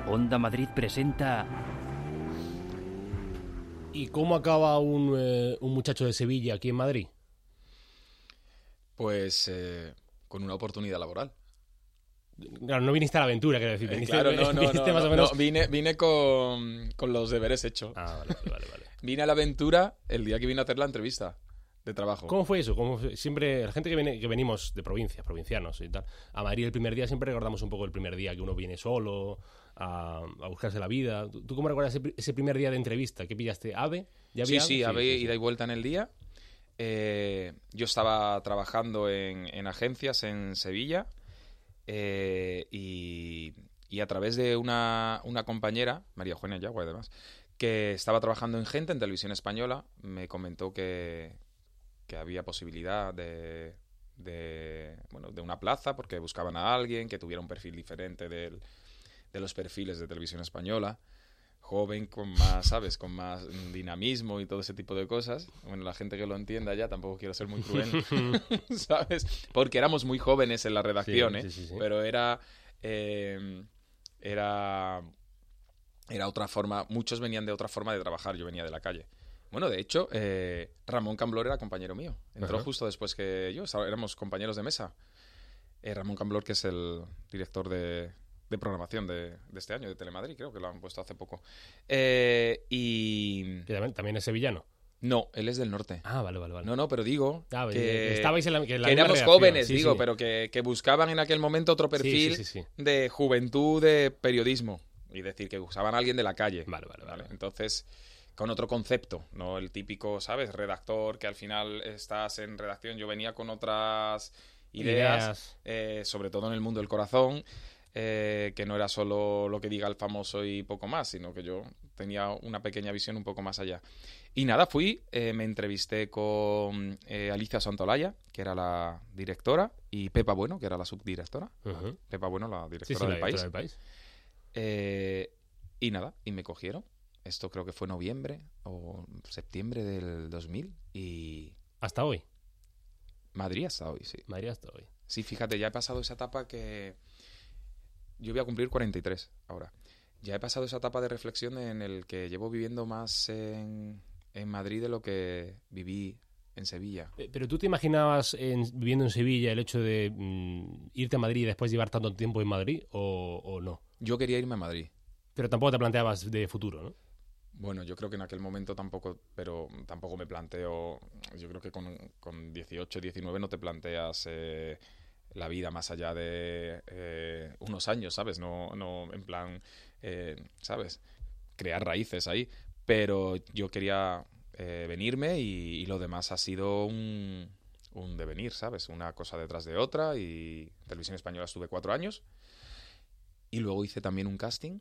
Onda Madrid presenta... ¿Y cómo acaba un muchacho de Sevilla aquí en Madrid? Pues con una oportunidad laboral. Claro, no viniste a la aventura, quiero decir. Viniste, Claro, viniste más o menos... vine con los deberes hechos. Ah, vale. Vine a la aventura el día que vine a hacer la entrevista de trabajo. ¿Cómo fue eso? Siempre, la gente que venimos de provincianos y tal, a Madrid el primer día siempre recordamos un poco el primer día que uno viene solo a buscarse la vida. ¿Tú cómo recuerdas ese primer día de entrevista? ¿Qué pillaste? ¿AVE? ¿Ya había Sí, AVE? había ida y vuelta en el día. Yo estaba trabajando en agencias en Sevilla y a través de una compañera, María Eugenia Yagua además, que estaba trabajando en Gente, en Televisión Española, me comentó que había posibilidad de una plaza porque buscaban a alguien que tuviera un perfil diferente de los perfiles de Televisión Española, joven, con más, ¿sabes? Con más dinamismo y todo ese tipo de cosas. Bueno, la gente que lo entienda ya, tampoco quiero ser muy cruel, ¿sabes? Porque éramos muy jóvenes en la redacción, sí. Pero era otra forma, muchos venían de otra forma de trabajar, yo venía de la calle. Bueno, de hecho, Ramón Camblor era compañero mío. Entró justo después que yo, éramos compañeros de mesa. Ramón Camblor, que es el director de programación de este año, de Telemadrid, creo que lo han puesto hace poco. Y... ¿También es sevillano? No, él es del norte. Ah, vale. No, pero digo que estabais en la que éramos jóvenes, pero que buscaban en aquel momento otro perfil de juventud, de periodismo. Y decir, que usaban a alguien de la calle. Vale. Entonces, con otro concepto, no el típico, ¿sabes? Redactor, que al final estás en redacción. Yo venía con otras ideas. Sobre todo en el mundo del corazón. Que no era solo lo que diga el famoso y poco más, sino que yo tenía una pequeña visión un poco más allá. Y nada, fui, me entrevisté con Alicia Santolaya, que era la directora, y Pepa Bueno, que era la subdirectora. Pepa Bueno, la directora del País. Y nada, y me cogieron. Esto creo que fue noviembre o septiembre del 2000 y... ¿Hasta hoy? Madrid hasta hoy, sí. Madrid hasta hoy. Sí, fíjate, ya he pasado esa etapa que... Yo voy a cumplir 43 ahora. Ya he pasado esa etapa de reflexión en el que llevo viviendo más en Madrid de lo que viví en Sevilla. ¿Pero tú te imaginabas viviendo en Sevilla el hecho de irte a Madrid y después llevar tanto tiempo en Madrid o no? Yo quería irme a Madrid. Pero tampoco te planteabas de futuro, ¿no? Bueno, yo creo que en aquel momento tampoco, pero tampoco me planteo... Yo creo que con 18, 19 no te planteas... la vida más allá de unos años, ¿sabes? No en plan, ¿sabes? Crear raíces ahí. Pero yo quería venirme y lo demás ha sido un devenir, ¿sabes? Una cosa detrás de otra y en Televisión Española estuve 4 años y luego hice también un casting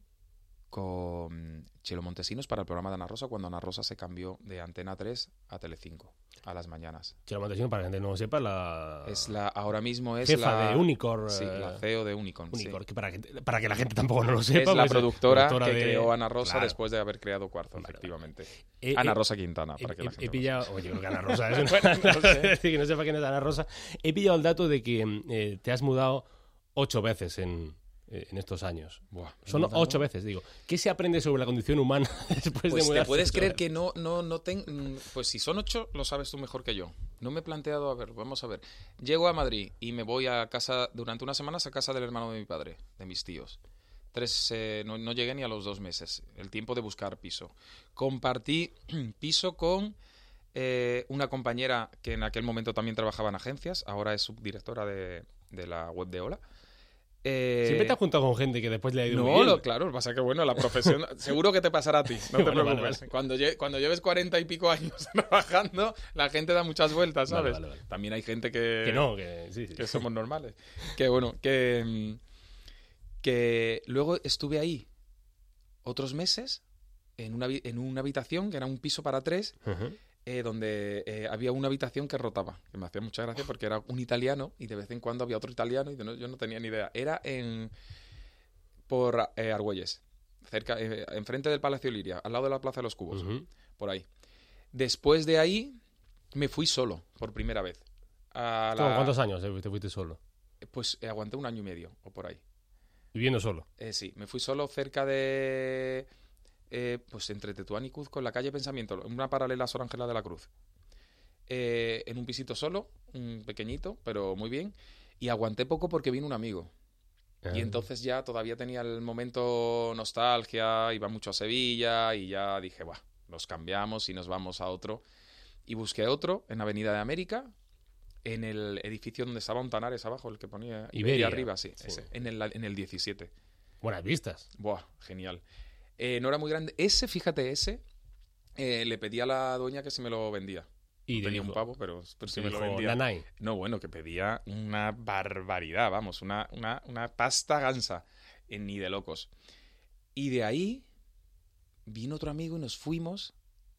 con Chelo Montesinos para el programa de Ana Rosa cuando Ana Rosa se cambió de Antena 3 a Telecinco a las mañanas. Chelo Montesinos, para que la gente no lo sepa, ahora mismo es jefa de Unicor. Sí, la CEO de Unicor. Sí. Que para que la gente tampoco no lo sepa. Es la productora que creó Ana Rosa después de haber creado Cuarzo, efectivamente. Ana Rosa Quintana, para que la gente he pillado, oye, creo que Ana Rosa es no sé. que no sepa quién es Ana Rosa. He pillado el dato de que te has mudado 8 veces en estos años. Son 8 veces, digo. ¿Qué se aprende sobre la condición humana después de mudarse? ¿Te puedes creer que no pues si son 8, lo sabes tú mejor que yo. No me he planteado, vamos a ver. Llego a Madrid y me voy a casa durante unas semanas a casa del hermano de mi padre, de mis tíos. 3, no llegué ni a los 2 meses. El tiempo de buscar piso. Compartí piso con una compañera que en aquel momento también trabajaba en agencias. Ahora es subdirectora de la web de Hola. Siempre te has juntado con gente que después le ha ido muy bien. Claro, lo que pasa es que bueno, la profesión seguro que te pasará a ti, no te preocupes. Vale. Cuando lleves 40 y pico años trabajando, la gente da muchas vueltas, ¿sabes? Vale. También hay gente que sí. Que somos normales. Que bueno, que luego estuve ahí otros meses en una habitación que era un piso para 3. Donde había una habitación que rotaba, que me hacía mucha gracia porque era un italiano y de vez en cuando había otro italiano y yo no tenía ni idea. Era por Argüelles, cerca, enfrente del Palacio Liria, al lado de la Plaza de los Cubos, por ahí. Después de ahí me fui solo, por primera vez. ¿Cuántos años te fuiste solo? Pues aguanté 1 año y medio o por ahí. Viviendo solo. Sí, me fui solo cerca de... pues entre Tetuán y Cuzco, en la calle Pensamiento, una paralela a Sor Ángela de la Cruz. En un pisito solo, un pequeñito, pero muy bien. Y aguanté poco porque vino un amigo. Y entonces ya todavía tenía el momento nostalgia, iba mucho a Sevilla y ya dije, buah, nos cambiamos y nos vamos a otro. Y busqué otro en Avenida de América, en el edificio donde estaba Ontanares abajo, el que ponía Iberia arriba, sí. Ese, en el 17. Buenas vistas. Buah, genial. No era muy grande. Fíjate, le pedí a la dueña que se me lo vendía. Y tenía dijo, un pavo, pero si me lo dijo, vendía. Nanay. No, bueno, que pedía una barbaridad, vamos, una pasta gansa, ni de locos. Y de ahí vino otro amigo y nos fuimos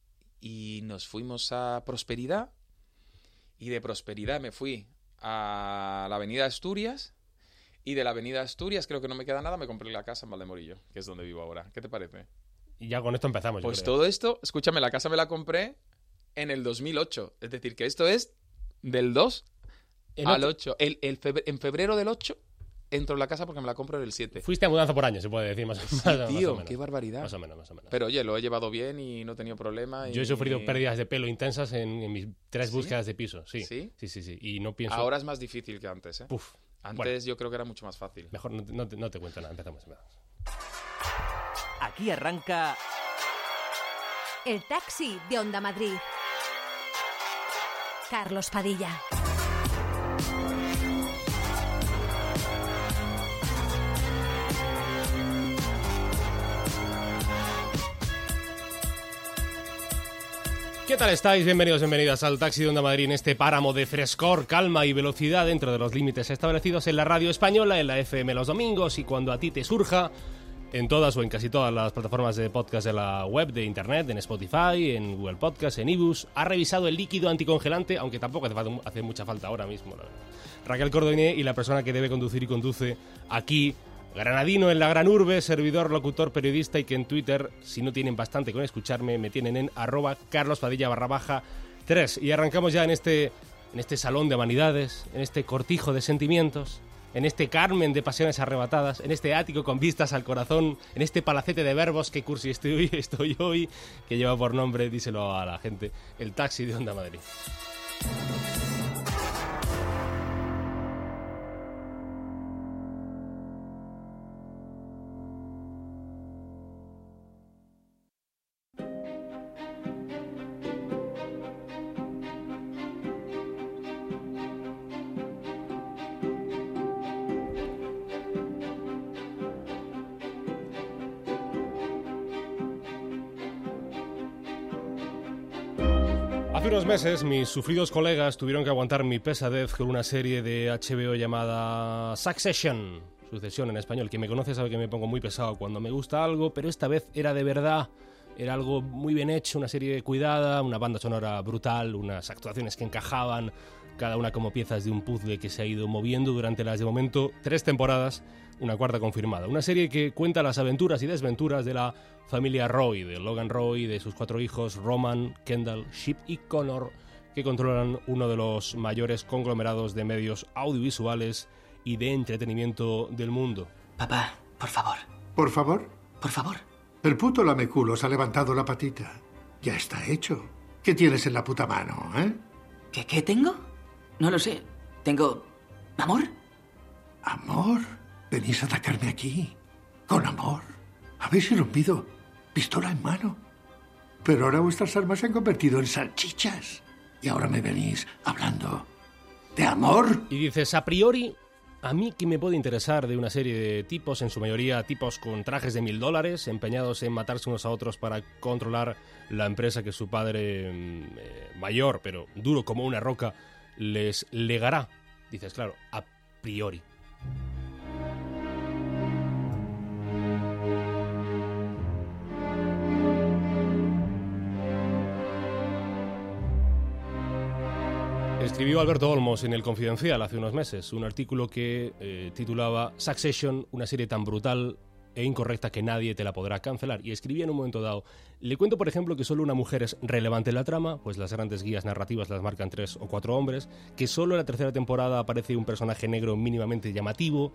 a Prosperidad, y de Prosperidad me fui a la Avenida Asturias, y de la Avenida Asturias, creo que no me queda nada, me compré la casa en Valdemorillo, que es donde vivo ahora. ¿Qué te parece? Y ya con esto empezamos. Pues todo esto, escúchame, la casa me la compré en el 2008. Es decir, que esto es del 2 al 8. En febrero del 8 entro en la casa porque me la compro en el 7. Fuiste a mudanza por año, se puede decir más o menos. Tío, qué barbaridad. Más o menos. Pero oye, lo he llevado bien y no he tenido problema. Yo he sufrido pérdidas de pelo intensas en mis 3 ¿Sí? búsquedas de piso. Sí. ¿Sí? Sí. Y no pienso... Ahora es más difícil que antes, ¿eh? Puf. Antes Bueno, yo creo que era mucho más fácil. mejor no te cuento nada, empezamos. Aquí arranca El taxi de Onda Madrid. Carlos Padilla. ¿Qué tal estáis? Bienvenidas al Taxi de Onda Madrid en este páramo de frescor, calma y velocidad dentro de los límites establecidos en la radio española, en la FM los domingos y cuando a ti te surja, en todas o en casi todas las plataformas de podcast de la web, de internet, en Spotify, en Google Podcast, en iBooks. Ha revisado el líquido anticongelante, aunque tampoco hace mucha falta ahora mismo. Raquel Cordonier y la persona que debe conducir y conduce aquí, granadino en la gran urbe, servidor, locutor, periodista y que en Twitter, si no tienen bastante con escucharme, me tienen en @carlospadilla_3. Y arrancamos ya en este salón de vanidades, en este cortijo de sentimientos, en este Carmen de pasiones arrebatadas, en este ático con vistas al corazón, en este palacete de verbos que cursi estoy hoy, que lleva por nombre, díselo a la gente, el Taxi de Onda Madrid. Hace unos meses mis sufridos colegas tuvieron que aguantar mi pesadez con una serie de HBO llamada Succession, Sucesión en español. Quien me conoce sabe que me pongo muy pesado cuando me gusta algo, pero esta vez era de verdad, era algo muy bien hecho, una serie cuidada, una banda sonora brutal, unas actuaciones que encajaban, cada una como piezas de un puzzle que se ha ido moviendo durante las de momento 3 temporadas, una cuarta confirmada. Una serie que cuenta las aventuras y desventuras de la familia Roy, de Logan Roy, de sus 4 hijos, Roman, Kendall, Chip y Connor, que controlan uno de los mayores conglomerados de medios audiovisuales y de entretenimiento del mundo. Papá, por favor. ¿Por favor? Por favor. El puto lameculos ha levantado la patita. Ya está hecho. ¿Qué tienes en la puta mano, eh? ¿Qué tengo? No lo sé. ¿Tengo amor? ¿Amor? Venís a atacarme aquí. Con amor. Habéis irrumpido. Pistola en mano. Pero ahora vuestras armas se han convertido en salchichas. Y ahora me venís hablando de amor. Y dices, a priori, a mí que me puede interesar de una serie de tipos, en su mayoría tipos con trajes de $1000, empeñados en matarse unos a otros para controlar la empresa que su padre, mayor, pero duro como una roca, les legará. Dices, claro, a priori. Escribió Alberto Olmos en El Confidencial hace unos meses un artículo que titulaba Succession, una serie tan brutal e incorrecta que nadie te la podrá cancelar. Y escribía en un momento dado: le cuento, por ejemplo, que solo una mujer es relevante en la trama, pues las grandes guías narrativas las marcan 3 o 4 hombres, que solo en la tercera temporada aparece un personaje negro mínimamente llamativo,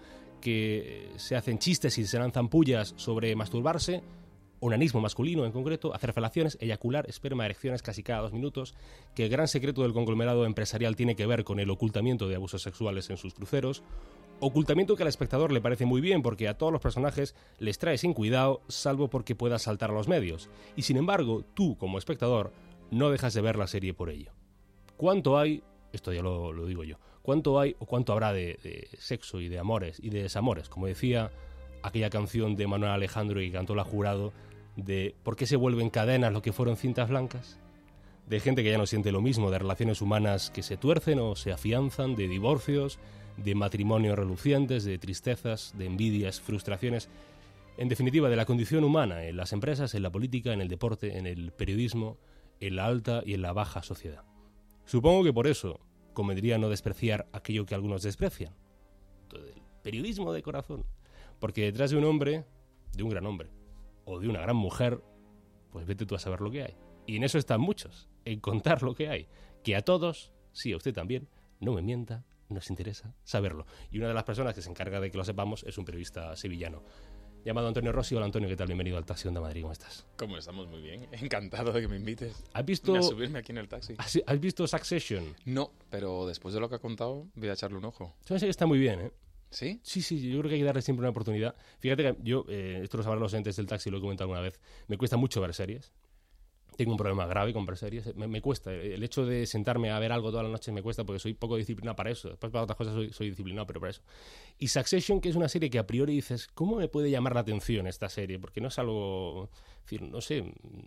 que se hacen chistes y se lanzan pullas sobre masturbarse, onanismo masculino en concreto, hacer felaciones, eyacular, esperma, erecciones casi cada 2 minutos, que el gran secreto del conglomerado empresarial tiene que ver con el ocultamiento de abusos sexuales en sus cruceros, ocultamiento que al espectador le parece muy bien porque a todos los personajes les trae sin cuidado, salvo porque pueda saltar a los medios, y sin embargo, tú como espectador no dejas de ver la serie por ello. ¿Cuánto hay? Esto ya lo digo yo. ¿Cuánto hay o cuánto habrá de sexo y de amores y de desamores? Como decía aquella canción de Manuel Alejandro que cantó La Jurado, de ¿por qué se vuelven cadenas lo que fueron cintas blancas? De gente que ya no siente lo mismo, de relaciones humanas que se tuercen o se afianzan, de divorcios, de matrimonios relucientes, de tristezas, de envidias, frustraciones, en definitiva de la condición humana en las empresas, en la política, en el deporte, en el periodismo, en la alta y en la baja sociedad. Supongo que por eso convendría no despreciar aquello que algunos desprecian, todo el periodismo de corazón, porque detrás de un hombre, de un gran hombre, o de una gran mujer, pues vete tú a saber lo que hay. Y en eso están muchos, en contar lo que hay. Que a todos, sí, a usted también, no me mienta, nos interesa saberlo. Y una de las personas que se encarga de que lo sepamos es un periodista sevillano llamado Antonio Rossi. Hola Antonio, ¿qué tal? Bienvenido al Taxi Onda Madrid, ¿cómo estás? ¿Cómo estamos? Muy bien, encantado de que me invites. ¿Has visto... a subirme aquí en el taxi? ¿Has visto Succession? No, pero después de lo que ha contado, voy a echarle un ojo. Yo sé que está muy bien, ¿eh? ¿Sí? Sí, yo creo que hay que darle siempre una oportunidad. Fíjate que yo, esto lo sabrán los entes del taxi, lo he comentado alguna vez, me cuesta mucho ver series. Tengo un problema grave con ver series. Me cuesta. El hecho de sentarme a ver algo todas las noches me cuesta porque soy poco disciplinado para eso. Después para otras cosas soy disciplinado, pero para eso. Y Succession, que es una serie que a priori dices, ¿cómo me puede llamar la atención esta serie? Porque no es algo... Es decir, no sé,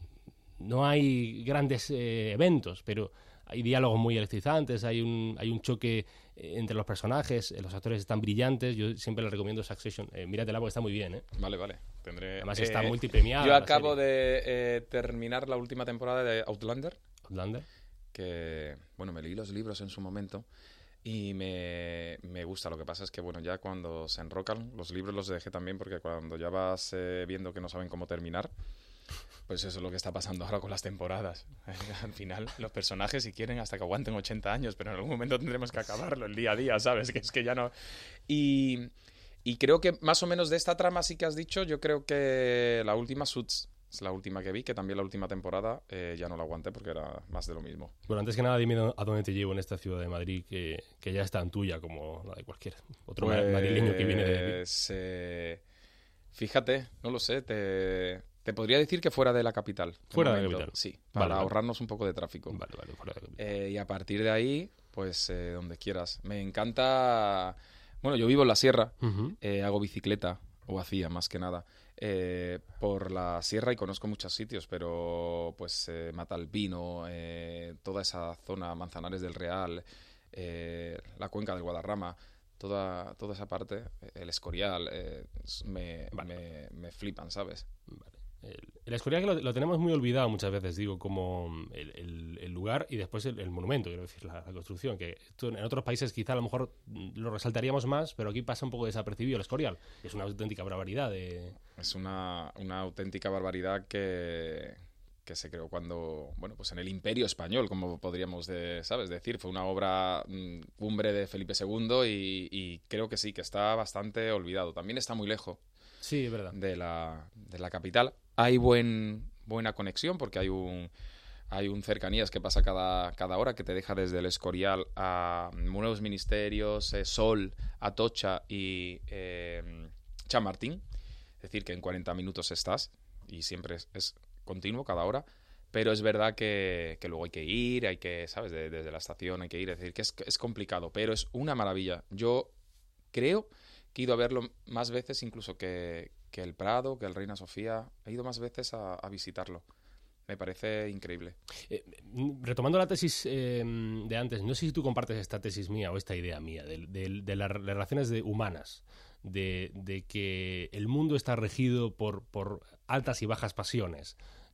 no hay grandes eventos, pero hay diálogos muy electrizantes, hay un choque entre los personajes, los actores están brillantes. Yo siempre les recomiendo Succession. Míratela porque está muy bien, ¿eh? Vale. Tendré... Además está multipremiada. Yo acabo de terminar la última temporada de Outlander. Outlander. Que, bueno, me leí los libros en su momento y me gusta. Lo que pasa es que, bueno, ya cuando se enrocan, los libros los dejé también porque cuando ya vas viendo que no saben cómo terminar, pues eso es lo que está pasando ahora con las temporadas. Al final, los personajes, si quieren, hasta que aguanten 80 años, pero en algún momento tendremos que acabarlo el día a día, ¿sabes? Que es que ya no... Y creo que más o menos de esta trama sí que has dicho, yo creo que la última, Suits, es la última que vi, que también la última temporada ya no la aguanté porque era más de lo mismo. Bueno, antes que nada, dime a dónde te llevo en esta ciudad de Madrid, que ya es tan tuya como la de cualquier otro madrileño que viene de... Fíjate, no lo sé, te podría decir que fuera de la capital. ¿Fuera de la capital? Sí, para ahorrarnos un poco de tráfico. Vale, fuera de la capital. Y a partir de ahí, pues donde quieras. Me encanta... Bueno, yo vivo en la sierra, hago bicicleta, o hacía más que nada, por la sierra y conozco muchos sitios, pero pues Matalpino, toda esa zona, Manzanares del Real, la cuenca del Guadarrama, toda esa parte, el Escorial, me flipan, ¿sabes? Vale. El Escorial que lo tenemos muy olvidado muchas veces, digo, como el lugar y después el monumento, quiero decir, la construcción, que esto en otros países quizá a lo mejor lo resaltaríamos más, pero aquí pasa un poco desapercibido el Escorial. Es una auténtica barbaridad. Es una auténtica barbaridad que se creó cuando, bueno, pues en el Imperio Español, como podríamos decir. Fue una obra cumbre de Felipe II y creo que sí, que está bastante olvidado. También está muy lejos. Sí, es verdad. De la capital. Hay buena conexión porque hay un cercanías que pasa cada hora que te deja desde el Escorial a Nuevos Ministerios, Sol, Atocha y Chamartín. Es decir, que en 40 minutos estás y siempre es continuo cada hora. Pero es verdad que luego hay que ir, ¿sabes? Desde la estación hay que ir. Es decir, que es complicado, pero es una maravilla. Yo creo que he ido a verlo más veces incluso que el Prado, que el Reina Sofía. He ido más veces a visitarlo. Me parece increíble. Retomando la tesis de antes, no sé si tú compartes esta tesis mía o esta idea mía de las relaciones humanas, de que el mundo está regido por altas y bajas pasiones.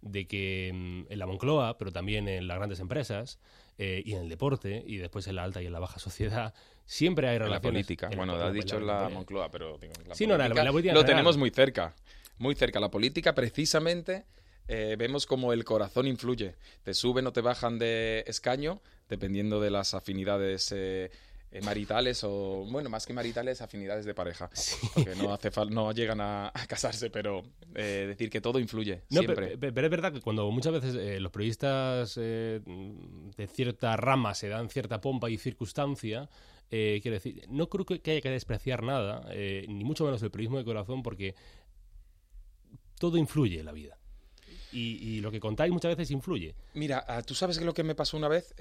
de que en la Moncloa, pero también en las grandes empresas y en el deporte, y después en la alta y en la baja sociedad, siempre hay relaciones... En la política. Bueno, has dicho en la Moncloa, pero... Digo, la sí, política, la política lo general. tenemos muy cerca. Muy cerca. La política, precisamente, vemos como el corazón influye. Te suben o te bajan de escaño, dependiendo de las afinidades maritales o, bueno, más que maritales, afinidades de pareja. Sí. Porque no llegan a casarse, pero decir que todo influye, siempre. Pero es verdad que cuando muchas veces los periodistas de cierta rama se dan cierta pompa y circunstancia, quiero decir, no creo que haya que despreciar nada, ni mucho menos el periodismo de corazón, porque todo influye en la vida. Y lo que contáis muchas veces influye. Mira, tú sabes que lo que me pasó una vez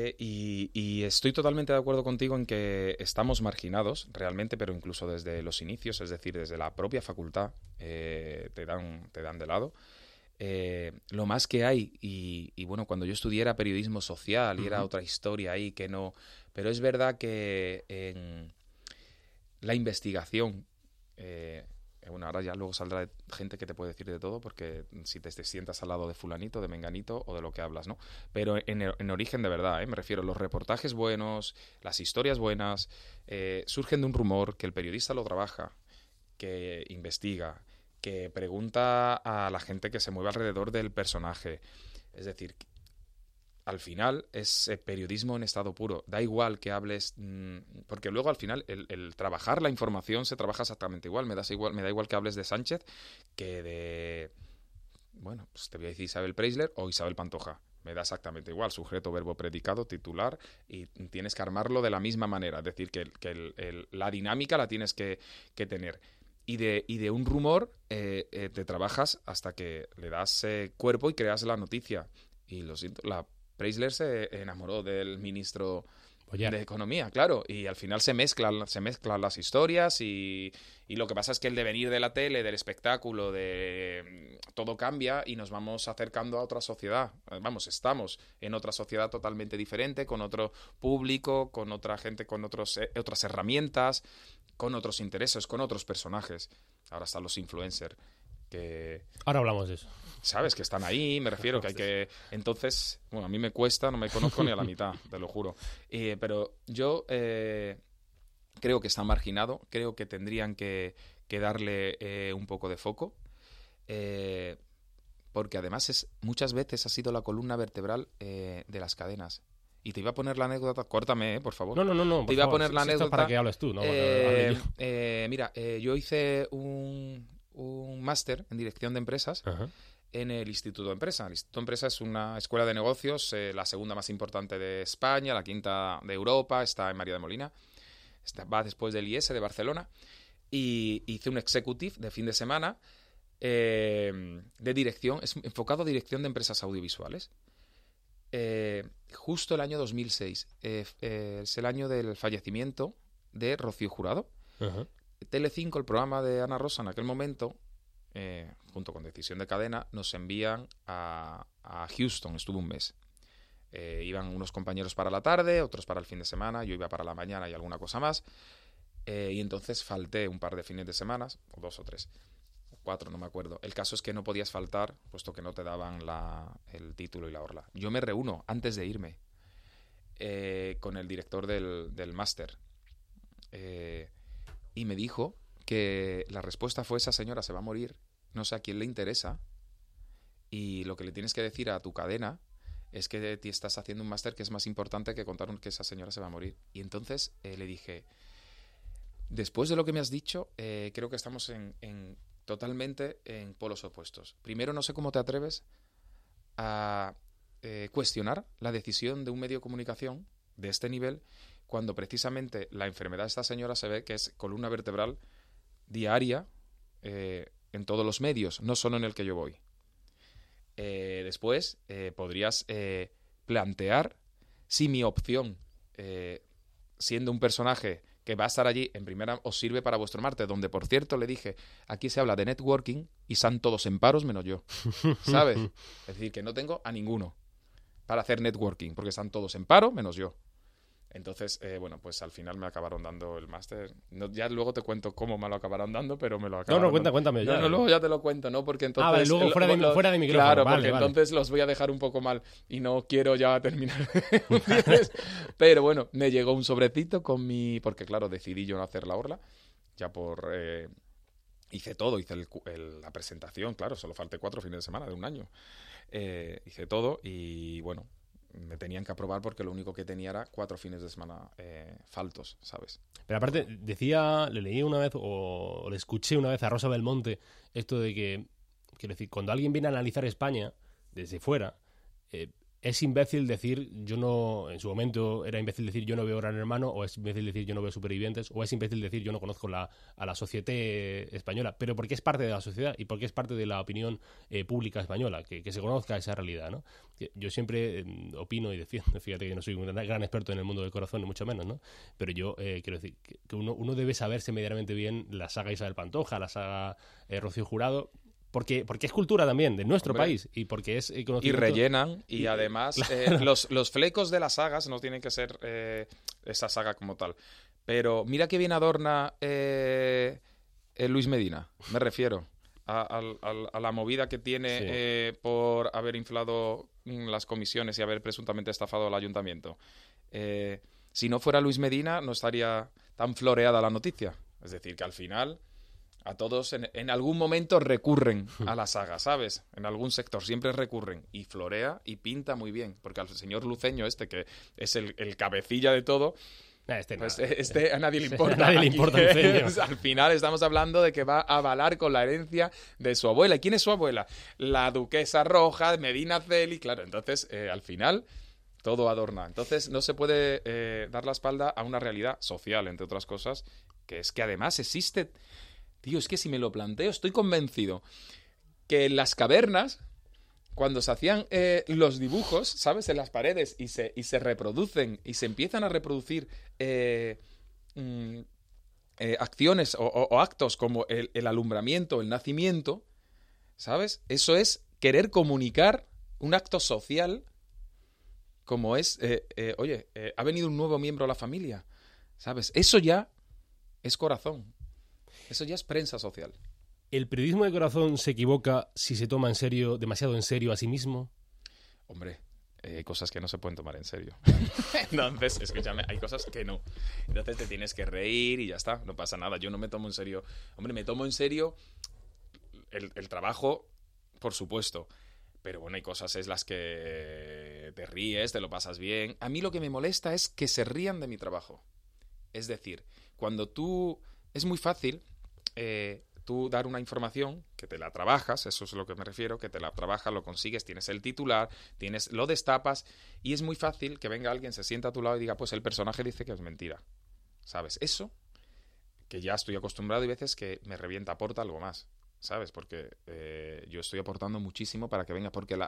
y estoy totalmente de acuerdo contigo en que estamos marginados realmente, pero incluso desde los inicios, es decir, desde la propia facultad te dan de lado. Lo más que hay, y bueno, cuando yo estudié era periodismo social y era otra historia ahí que no... Pero es verdad que en la investigación... bueno, ahora ya luego saldrá gente que te puede decir de todo, porque si te sientas al lado de fulanito, de menganito o de lo que hablas, ¿no? Pero en origen de verdad, me refiero, los reportajes buenos, las historias buenas, surgen de un rumor que el periodista lo trabaja, que investiga, que pregunta a la gente que se mueve alrededor del personaje. Es decir, al final es periodismo en estado puro. Da igual que hables... porque luego al final el trabajar la información se trabaja exactamente igual. Me da igual que hables de Sánchez que de... Bueno, pues te voy a decir Isabel Preisler o Isabel Pantoja. Me da exactamente igual. Sujeto, verbo, predicado, titular. Y tienes que armarlo de la misma manera. Es decir, que la dinámica la tienes que tener. Y de un rumor te trabajas hasta que le das cuerpo y creas la noticia. Y lo siento, la Preisler se enamoró del ministro de Economía, claro, y al final se mezclan las historias y lo que pasa es que el devenir de la tele, del espectáculo, todo cambia y nos vamos acercando a otra sociedad. Vamos, estamos en otra sociedad totalmente diferente, con otro público, con otra gente, con otras herramientas, con otros intereses, con otros personajes. Ahora están los influencers. Ahora hablamos de eso. ¿Sabes? Que están ahí, me refiero, que hay que... Entonces, bueno, a mí me cuesta, no me conozco ni a la mitad, te lo juro. Pero yo creo que está marginado, creo que tendrían que darle un poco de foco, porque además muchas veces ha sido la columna vertebral de las cadenas. Y te iba a poner la anécdota, córtame, por favor. No. Te iba a poner la anécdota. Para que hables tú, ¿no? Mira, yo hice un máster en dirección de empresas. Ajá. En el Instituto de Empresa. El Instituto de Empresa es una escuela de negocios, la segunda más importante de España, la quinta de Europa, está en María de Molina, va después del IES de Barcelona, y hice un executive de fin de semana de dirección, es enfocado a dirección de empresas audiovisuales. Justo el año 2006, es el año del fallecimiento de Rocío Jurado. Uh-huh. Telecinco, el programa de Ana Rosa en aquel momento, junto con Decisión de Cadena, nos envían a Houston. Estuve un mes. Iban unos compañeros para la tarde, otros para el fin de semana, yo iba para la mañana y alguna cosa más, y entonces falté un par de fines de semana, o 2 o 3 o 4, no me acuerdo. El caso es que no podías faltar, puesto que no te daban el título y la orla. Yo me reúno antes de irme con el director del máster, y me dijo que la respuesta fue: esa señora se va a morir, no sé a quién le interesa, y lo que le tienes que decir a tu cadena es que te estás haciendo un máster que es más importante que contar que esa señora se va a morir. Y entonces le dije, después de lo que me has dicho, creo que estamos totalmente en polos opuestos. Primero, no sé cómo te atreves a cuestionar la decisión de un medio de comunicación de este nivel, cuando precisamente la enfermedad de esta señora se ve que es columna vertebral diaria en todos los medios, no solo en el que yo voy. Después podrías plantear si mi opción, siendo un personaje que va a estar allí en primera, os sirve para vuestro martes, donde, por cierto, le dije, aquí se habla de networking y están todos en paros menos yo, ¿sabes? Es decir, que no tengo a ninguno para hacer networking, porque están todos en paro menos yo. Entonces, bueno, pues al final me acabaron dando el máster. No, ya luego te cuento cómo me lo acabaron dando, pero me lo acabaron Cuéntame ya. No, luego ya te lo cuento, ¿no? Porque entonces... vale, luego fuera de micrófono. Claro, vale, porque vale. entonces los voy a dejar un poco mal y no quiero ya terminar. Pero bueno, me llegó un sobrecito con mi... Porque claro, decidí yo no hacer la orla, ya por... hice todo, hice la presentación, claro, solo falté 4 fines de semana de un año. Hice todo y bueno... me tenían que aprobar porque lo único que tenía era 4 fines de semana faltos, ¿sabes? Pero aparte, le leí una vez o le escuché una vez a Rosa Belmonte esto de que, quiero decir, cuando alguien viene a analizar España desde fuera, es imbécil decir yo no, en su momento era imbécil decir yo no veo Gran Hermano, o es imbécil decir yo no veo Supervivientes, o es imbécil decir yo no conozco a la société española, pero porque es parte de la sociedad y porque es parte de la opinión pública española, que se conozca esa realidad, ¿no? Yo siempre opino y defiendo, fíjate que no soy un gran experto en el mundo del corazón, ni mucho menos, ¿no? Pero yo quiero decir que uno debe saberse medianamente bien la saga Isabel Pantoja, la saga Rocío Jurado, porque es cultura también de nuestro país y porque es conocimiento. Y rellenan y además claro. los flecos de las sagas no tienen que ser esa saga como tal. Pero mira qué bien adorna Luis Medina, me refiero a la movida que tiene por haber inflado las comisiones y haber presuntamente estafado al ayuntamiento. Si no fuera Luis Medina no estaría tan floreada la noticia. Es decir, que al final... a todos en algún momento recurren a la saga, ¿sabes? En algún sector siempre recurren y florea y pinta muy bien, porque al señor Luceño que es el cabecilla de todo, a nadie le importa. A nadie le importa Luceño. Al final estamos hablando de que va a avalar con la herencia de su abuela. ¿Y quién es su abuela? La duquesa roja, Medina Celi, claro. Entonces, al final... todo adorna. Entonces, no se puede dar la espalda a una realidad social, entre otras cosas, que es que además existe... Tío, es que si me lo planteo, estoy convencido que en las cavernas, cuando se hacían los dibujos, ¿sabes? En las paredes y se reproducen y se empiezan a reproducir acciones o actos como el alumbramiento, el nacimiento, ¿sabes? Eso es querer comunicar un acto social como es, oye, ha venido un nuevo miembro a la familia, ¿sabes? Eso ya es corazón. Eso ya es prensa social. ¿El periodismo de corazón se equivoca si se toma demasiado en serio a sí mismo? Hombre, hay cosas que no se pueden tomar en serio. Entonces, escúchame, hay cosas que no. Entonces te tienes que reír y ya está, no pasa nada. Yo no me tomo en serio. Hombre, me tomo en serio el trabajo, por supuesto. Pero bueno, hay cosas en las que te ríes, te lo pasas bien. A mí lo que me molesta es que se rían de mi trabajo. Es decir, cuando tú... Es muy fácil... tú dar una información que te la trabajas, eso es a lo que me refiero, que te la trabajas, lo consigues, tienes el titular, lo destapas y es muy fácil que venga alguien, se sienta a tu lado y diga, pues el personaje dice que es mentira, ¿sabes? Eso, que ya estoy acostumbrado y veces que me revienta, aporta algo más, ¿sabes? Porque yo estoy aportando muchísimo para que venga, porque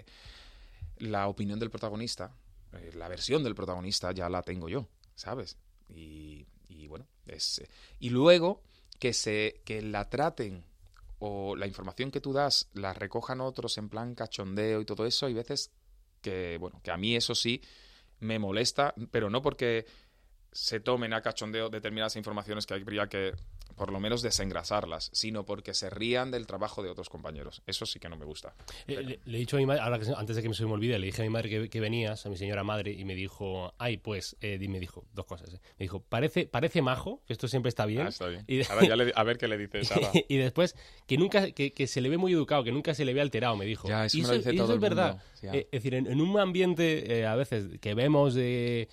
la opinión del protagonista, la versión del protagonista ya la tengo yo, ¿sabes? Y bueno, y luego... que la traten o la información que tú das la recojan otros en plan cachondeo y todo eso, hay veces que, bueno, que a mí eso sí me molesta, pero no porque se tomen a cachondeo determinadas informaciones que habría que, por lo menos, desengrasarlas, sino porque se rían del trabajo de otros compañeros. Eso sí que no me gusta. Le he dicho a mi madre, antes de que se me olvide, le dije a mi madre que venías, a mi señora madre, y me dijo, y me dijo dos cosas. Me dijo, parece majo, que esto siempre está bien. Está bien. Ahora ya a ver qué le dices ahora. Y después, que se le ve muy educado, que nunca se le ve alterado, me dijo. Ya, eso me lo dice todo eso el es verdad. mundo. Sí, es decir, en un ambiente, a veces, que vemos de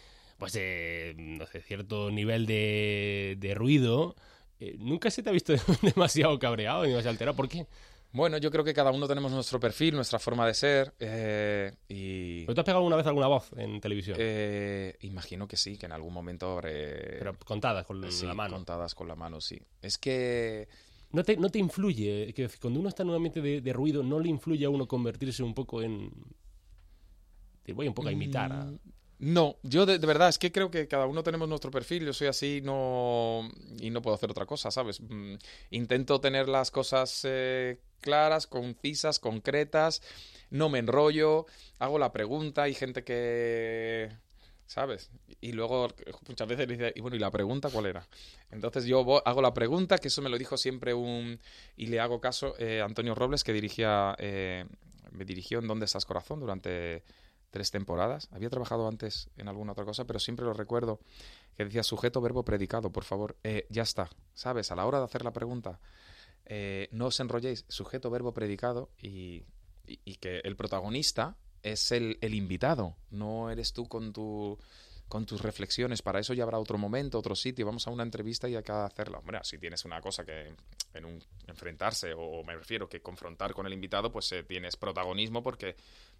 no sé, cierto nivel de ruido, nunca se te ha visto demasiado cabreado ni demasiado alterado. ¿Por qué? Bueno, yo creo que cada uno tenemos nuestro perfil, nuestra forma de ser y... ¿Pero te has pegado alguna vez alguna voz en televisión? Imagino que sí, que en algún momento habré... Pero contadas con la mano. Contadas con la mano, sí. Es que... ¿No te influye? Que cuando uno está en un ambiente de ruido, ¿no le influye a uno convertirse un poco en... Te voy un poco a imitar a... No, yo de verdad es que creo que cada uno tenemos nuestro perfil, yo soy así y no puedo hacer otra cosa, ¿sabes? Intento tener las cosas claras, concisas, concretas, no me enrollo, hago la pregunta, hay gente que ¿sabes? Y luego muchas veces dice, y bueno, ¿y la pregunta cuál era? Entonces yo hago la pregunta, que eso me lo dijo siempre y le hago caso, Antonio Robles, que me dirigió en ¿Dónde estás, corazón? Durante 3 temporadas. Había trabajado antes en alguna otra cosa, pero siempre lo recuerdo, que decía sujeto, verbo, predicado, por favor. Ya está, ¿sabes? A la hora de hacer la pregunta, no os enrolléis, sujeto, verbo, predicado, y que el protagonista es el invitado, no eres tú con tus reflexiones. Para eso ya habrá otro momento, otro sitio, vamos a una entrevista y hay que hacerla. Hombre, si tienes una cosa que enfrentarse, o me refiero que confrontar con el invitado, pues tienes protagonismo porque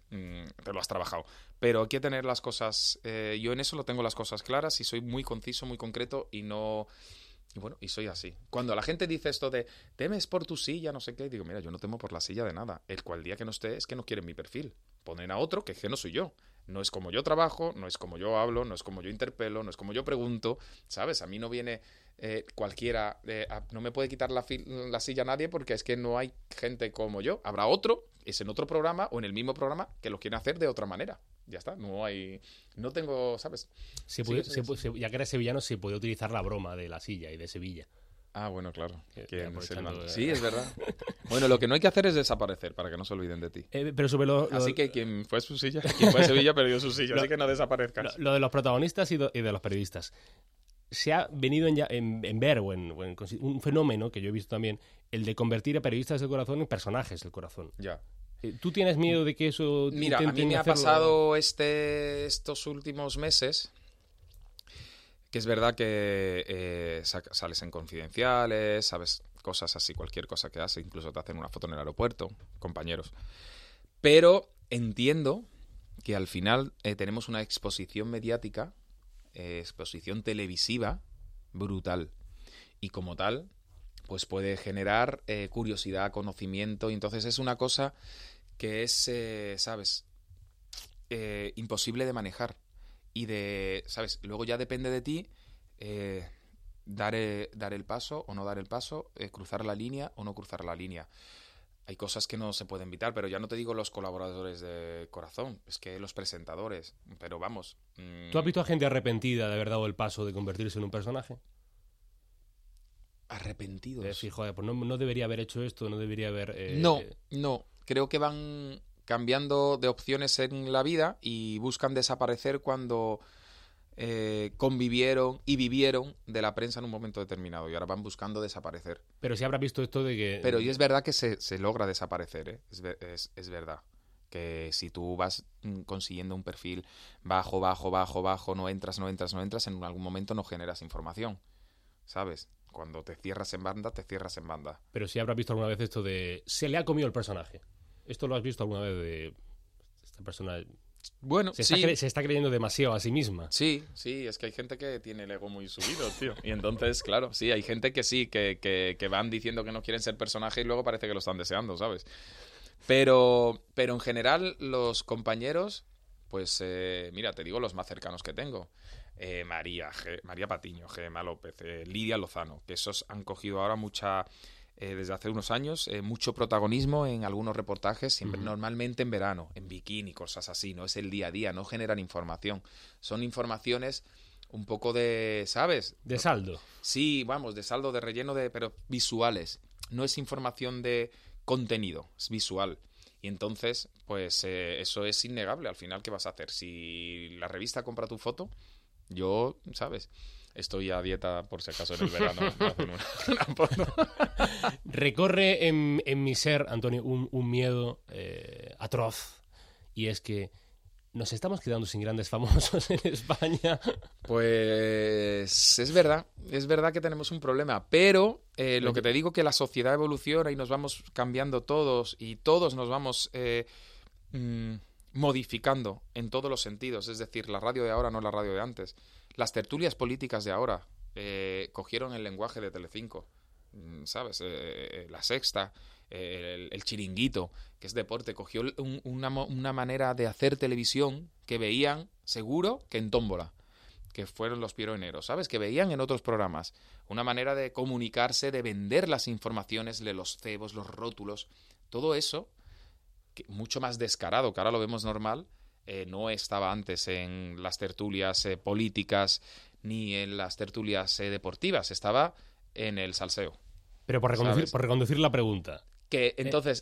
te lo has trabajado. Pero hay que tener las cosas, yo en eso lo tengo las cosas claras y soy muy conciso, muy concreto y no... Y bueno, y soy así. Cuando la gente dice esto de temes por tu silla, no sé qué, digo, mira, yo no temo por la silla de nada. El cual día que no esté es que no quieren mi perfil. Ponen a otro que no soy yo. No es como yo trabajo, no es como yo hablo, no es como yo interpelo, no es como yo pregunto, ¿sabes? A mí no viene cualquiera, no me puede quitar la silla nadie porque es que no hay gente como yo. Habrá otro, es en otro programa o en el mismo programa que lo quiere hacer de otra manera. Ya está, no tengo, ¿sabes? Ya que eres sevillano, se puede utilizar la broma de la silla y de Sevilla. Ah, bueno, claro. Sí, es verdad. Bueno, lo que no hay que hacer es desaparecer para que no se olviden de ti. Pero sobre así que quien fue a Sevilla perdió su silla, así que no desaparezcas. Lo de los protagonistas y de los periodistas. Se ha venido en ver un fenómeno que yo he visto también, el de convertir a periodistas del corazón en personajes del corazón. Ya. ¿Tú tienes miedo de que eso... Mira, a mí me ha pasado estos últimos meses, que es verdad que sales en confidenciales, sabes, cosas así, cualquier cosa que haces, incluso te hacen una foto en el aeropuerto, compañeros. Pero entiendo que al final tenemos una exposición mediática, exposición televisiva brutal. Y como tal, pues puede generar curiosidad, conocimiento, y entonces es una cosa que es, ¿sabes?, imposible de manejar. Y ¿sabes?, luego ya depende de ti dar el paso o no dar el paso, cruzar la línea o no cruzar la línea. Hay cosas que no se pueden evitar, pero ya no te digo los colaboradores de corazón, es que los presentadores, pero vamos... ¿Tú has visto a gente arrepentida de haber dado el paso de convertirse en un personaje? Arrepentidos. Decir, joder, pues no debería haber hecho esto, no debería haber... No. Creo que van cambiando de opciones en la vida y buscan desaparecer cuando convivieron y vivieron de la prensa en un momento determinado y ahora van buscando desaparecer. Pero sí habrás visto esto de que... Pero y es verdad que se logra desaparecer, ¿eh? Es verdad. Que si tú vas consiguiendo un perfil bajo, no entras, en algún momento no generas información, ¿sabes? Cuando te cierras en banda, te cierras en banda. Pero sí habrás visto alguna vez esto de... Se le ha comido el personaje. ¿Esto lo has visto alguna vez de... Esta persona... Bueno, se está creyendo demasiado a sí misma. Sí, es que hay gente que tiene el ego muy subido, tío. Y entonces, claro, sí, hay gente que sí, que van diciendo que no quieren ser personaje y luego parece que lo están deseando, ¿sabes? Pero en general, los compañeros, pues, mira, te digo los más cercanos que tengo. María Patiño, Gemma López, Lidia Lozano, que esos han cogido ahora desde hace unos años, mucho protagonismo en algunos reportajes, siempre, normalmente en verano, en bikini, cosas así, no es el día a día, no generan información. Son informaciones un poco de, ¿sabes? De saldo. Sí, vamos, de saldo, de relleno, pero visuales. No es información de contenido, es visual. Y entonces, pues eso es innegable. Al final, ¿qué vas a hacer? Si la revista compra tu foto, yo, ¿sabes?, estoy a dieta por si acaso en el verano me hacen una foto. Recorre en mi ser, Antonio, un miedo atroz. Y es que nos estamos quedando sin grandes famosos en España. Pues es verdad que tenemos un problema, pero lo que te digo, que la sociedad evoluciona y nos vamos cambiando todos y todos nos vamos modificando en todos los sentidos. Es decir, la radio de ahora no es la radio de antes. Las tertulias políticas de ahora cogieron el lenguaje de Telecinco, ¿sabes? La Sexta, el Chiringuito, que es deporte, cogió una manera de hacer televisión que veían, seguro, que en Tómbola, que fueron los pioneros, ¿sabes? Que veían en otros programas. Una manera de comunicarse, de vender las informaciones, de los cebos, los rótulos, todo eso, que mucho más descarado, que ahora lo vemos normal, no estaba antes en las tertulias políticas ni en las tertulias deportivas, estaba en el salseo. Pero por reconducir la pregunta. Que entonces...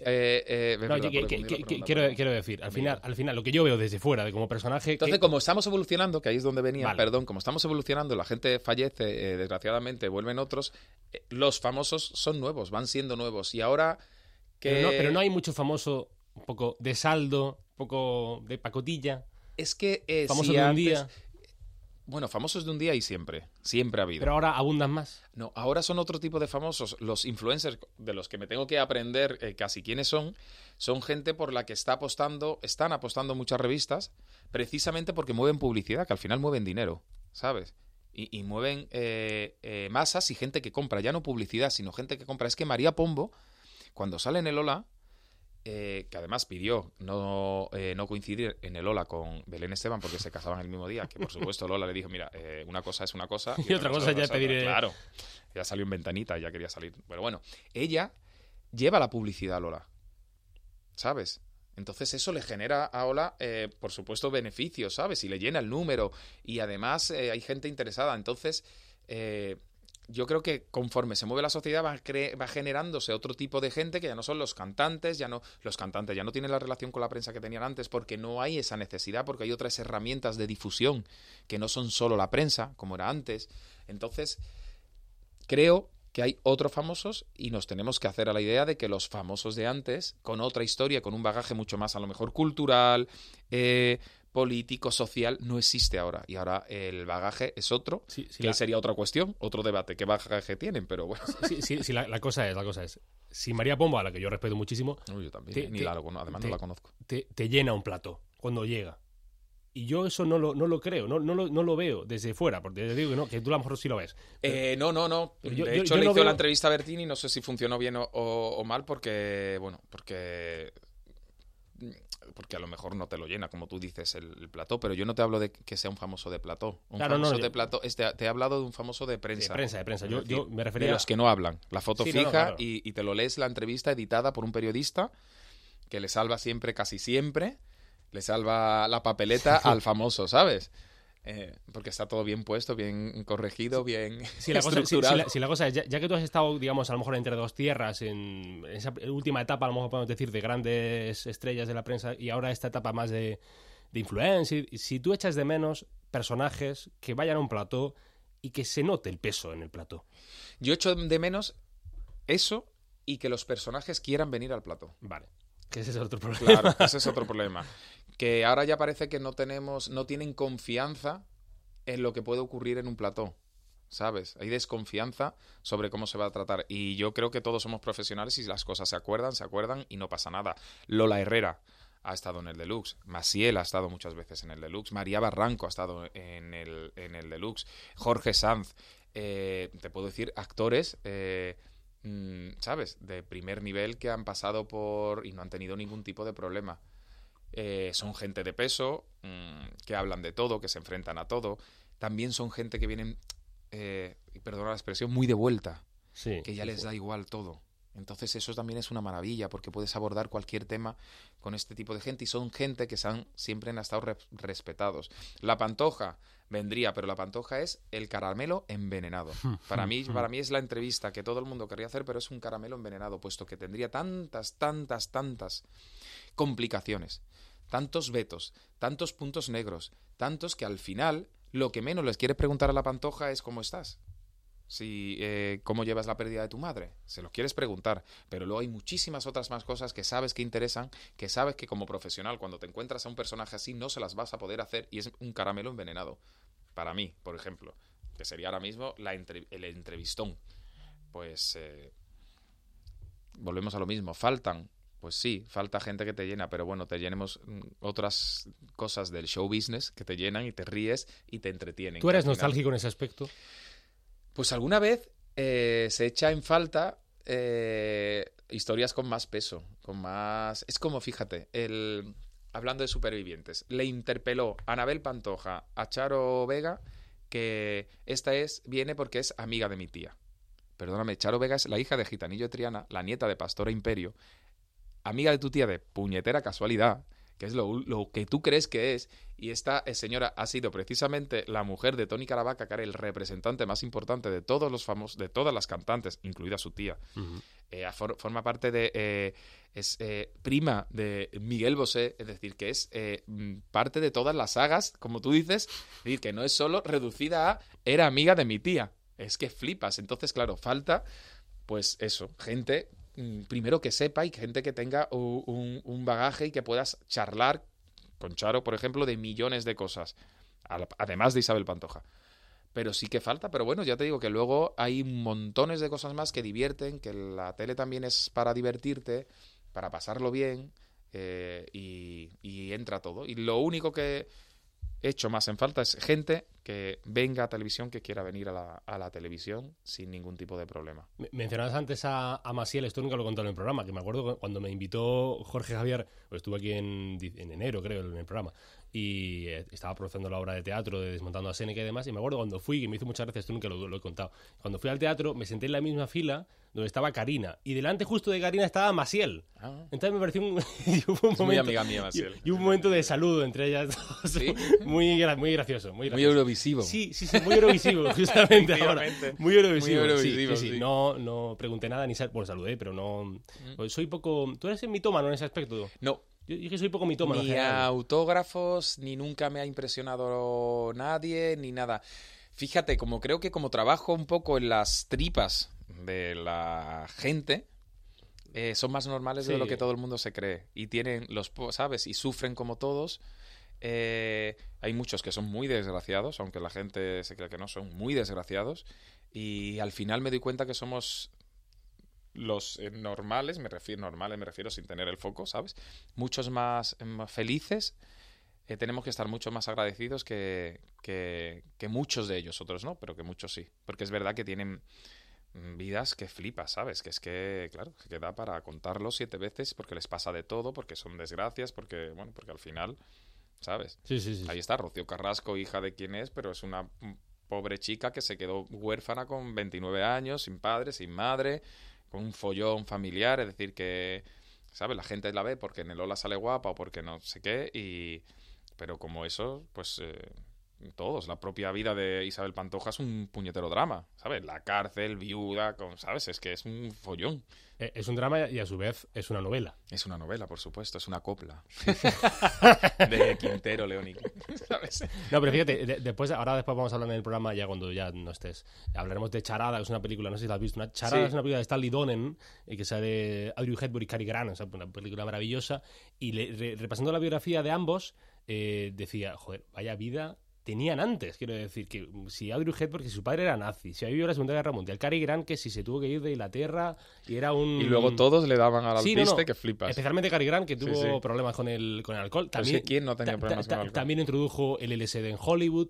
quiero decir, al final, lo que yo veo desde fuera, de como personaje... Entonces, como estamos evolucionando, que ahí es donde venía, como estamos evolucionando, la gente fallece, desgraciadamente, vuelven otros, los famosos son nuevos, van siendo nuevos. Y ahora que... Pero no hay mucho famoso, un poco de saldo, un poco de pacotilla. Es que... famoso de un día. Bueno, famosos de un día y siempre ha habido. Pero ahora abundan más. No, ahora son otro tipo de famosos. Los influencers de los que me tengo que aprender casi quiénes son gente por la que están apostando muchas revistas, precisamente porque mueven publicidad, que al final mueven dinero, ¿sabes? Y mueven masas y gente que compra, ya no publicidad, sino gente que compra. Es que María Pombo, cuando sale en el Ola, que además pidió no coincidir en el Ola con Belén Esteban porque se casaban el mismo día, que por supuesto Lola le dijo, mira, una cosa es una cosa y otra cosa ya pediré. Claro, ya salió en ventanita, ya quería salir. Pero bueno, ella lleva la publicidad a Lola, ¿sabes? Entonces eso le genera a Ola, por supuesto, beneficios, ¿sabes? Y le llena el número y además hay gente interesada. Entonces... yo creo que conforme se mueve la sociedad va generándose otro tipo de gente que ya no son los cantantes ya no tienen la relación con la prensa que tenían antes porque no hay esa necesidad, porque hay otras herramientas de difusión que no son solo la prensa, como era antes. Entonces, creo que hay otros famosos y nos tenemos que hacer a la idea de que los famosos de antes, con otra historia, con un bagaje mucho más a lo mejor cultural, político, social, no existe ahora. Y ahora el bagaje es otro, sería otra cuestión, otro debate, qué bagaje tienen, pero bueno. La cosa es, si María Pombo, a la que yo respeto muchísimo... No, yo también, además no la conozco. Te llena un plató cuando llega. Y yo eso no lo creo, no lo veo desde fuera, porque te digo que tú a lo mejor sí lo ves. No. De hecho, le hizo la entrevista a Bertini, no sé si funcionó bien o mal, porque a lo mejor no te lo llena, como tú dices, el plató, pero yo no te hablo de que sea un famoso de plató. De plató, te he hablado de un famoso de prensa. De prensa. Yo me refería de los que no hablan. La foto fija claro. y te lo lees la entrevista editada por un periodista que le salva casi siempre, le salva la papeleta al famoso, ¿sabes? Porque está todo bien puesto, bien corregido, bien estructurado. La cosa es, ya que tú has estado, digamos, a lo mejor entre dos tierras, en esa última etapa, a lo mejor podemos decir, de grandes estrellas de la prensa, y ahora esta etapa más de influencer, si tú echas de menos personajes que vayan a un plató y que se note el peso en el plató. Yo echo de menos eso y que los personajes quieran venir al plató. Vale, que ese es otro problema. Claro, ese es otro problema. Que ahora ya parece que no tienen confianza en lo que puede ocurrir en un plató, ¿sabes? Hay desconfianza sobre cómo se va a tratar. Y yo creo que todos somos profesionales y las cosas se acuerdan y no pasa nada. Lola Herrera ha estado en el Deluxe. Maciel ha estado muchas veces en el Deluxe. María Barranco ha estado en el Deluxe. Jorge Sanz. Te puedo decir actores... ¿sabes? De primer nivel que han pasado por... y no han tenido ningún tipo de problema. Son gente de peso, que hablan de todo, que se enfrentan a todo. También son gente que vienen, perdona la expresión, muy de vuelta, que ya les da igual todo. Entonces eso también es una maravilla, porque puedes abordar cualquier tema con este tipo de gente, y son gente que siempre han estado respetados. La Pantoja vendría, pero la Pantoja es el caramelo envenenado. Para mí es la entrevista que todo el mundo querría hacer, pero es un caramelo envenenado, puesto que tendría tantas complicaciones, tantos vetos, tantos puntos negros, tantos que al final lo que menos les quieres preguntar a la Pantoja es ¿cómo estás? ¿Cómo llevas la pérdida de tu madre? Se lo quieres preguntar, pero luego hay muchísimas otras más cosas que sabes que interesan, que sabes que como profesional cuando te encuentras a un personaje así no se las vas a poder hacer, y es un caramelo envenenado. Para mí, por ejemplo, que sería ahora mismo el entrevistón. Pues volvemos a lo mismo, pues sí, falta gente que te llena, pero bueno, te llenemos otras cosas del show business que te llenan y te ríes y te entretienen. ¿Tú eres nostálgico en ese aspecto? Pues alguna vez se echa en falta historias con más peso, con más... Es como, fíjate, hablando de supervivientes, le interpeló Anabel Pantoja a Charo Vega que viene porque es amiga de mi tía. Perdóname, Charo Vega es la hija de Gitanillo Triana, la nieta de Pastora Imperio, amiga de tu tía de puñetera casualidad, que es lo que tú crees que es, y esta señora ha sido precisamente la mujer de Toni Caravaca, que era el representante más importante de todos los famosos, de todas las cantantes, incluida su tía. Forma parte de... es prima de Miguel Bosé, es decir, que es parte de todas las sagas, como tú dices, es decir, que no es solo reducida a era amiga de mi tía. Es que flipas. Entonces, claro, falta, pues eso, gente, primero que sepa y gente que tenga un bagaje y que puedas charlar con Charo, por ejemplo, de millones de cosas, además de Isabel Pantoja. Pero sí que falta, pero bueno, ya te digo que luego hay montones de cosas más que divierten, que la tele también es para divertirte, para pasarlo bien, y entra todo. Y lo único que he hecho más en falta es gente que venga a televisión, que quiera venir a la televisión sin ningún tipo de problema. Mencionabas antes a Maciel, esto nunca lo he contado en el programa, que me acuerdo cuando me invitó Jorge Javier, pues estuve aquí en enero, creo, en el programa, y estaba produciendo la obra de teatro de Desmontando a Séneca y demás, y me acuerdo cuando fui, que me hizo muchas gracias, esto nunca lo he contado, cuando fui al teatro me senté en la misma fila donde estaba Karina, y delante justo de Karina estaba Maciel. Entonces me pareció un momento, muy amiga mía, Maciel. Y un momento de saludo entre ellas. ¿Sí? muy gracioso. Muy Eurovisivo. Sí, muy Eurovisivo, justamente ahora. Muy Eurovisivo. Sí. No pregunté nada, ni saludé, pero no... Soy poco... ¿Tú eres mitómano en ese aspecto? No. Yo dije que soy poco mitómano. Ni autógrafos, ni nunca me ha impresionado nadie, ni nada. Fíjate, creo que como trabajo un poco en las tripas de la gente, son más normales de lo que todo el mundo se cree. Y tienen ¿sabes? Y sufren como todos. Hay muchos que son muy desgraciados, aunque la gente se cree que no, son muy desgraciados. Y al final me doy cuenta que somos los normales, me refiero sin tener el foco, ¿sabes? Muchos más felices. Tenemos que estar mucho más agradecidos que muchos de ellos, otros no, pero que muchos sí. Porque es verdad que tienen vidas que flipas, ¿sabes? Que es que, claro, que da para contarlo 7 veces porque les pasa de todo, porque son desgracias, porque al final, ¿sabes? Sí. Ahí está Rocío Carrasco, hija de quien es, pero es una pobre chica que se quedó huérfana con 29 años, sin padre, sin madre, con un follón familiar, es decir que, ¿sabes? La gente la ve porque en el Ola sale guapa o porque no sé qué, pero como eso, pues todos, la propia vida de Isabel Pantoja es un puñetero drama, ¿sabes? La cárcel, viuda, ¿sabes? Es que es un follón. Es un drama y a su vez es una novela. Es una novela, por supuesto, es una copla. De Quintero, Leónico, ¿sabes? No, pero fíjate, después vamos a hablar en el programa, ya cuando ya no estés. Hablaremos de Charada, que es una película, no sé si la has visto. Charada es una película de Stanley Donen, que sale Audrey Hepburn y Cary Grant, o sea, una película maravillosa. Y repasando la biografía de ambos, decía, joder, vaya vida tenían antes, quiero decir, que si Audrey Hepburn, que su padre era nazi, si había vivido la Segunda Guerra Mundial, Cary Grant, que si se tuvo que ir de Inglaterra y era un... Y luego todos le daban al alpiste, que flipas. Especialmente Cary Grant, que tuvo problemas con el alcohol. También, es que ¿quién no tenía problemas con el alcohol? También introdujo el LSD en Hollywood.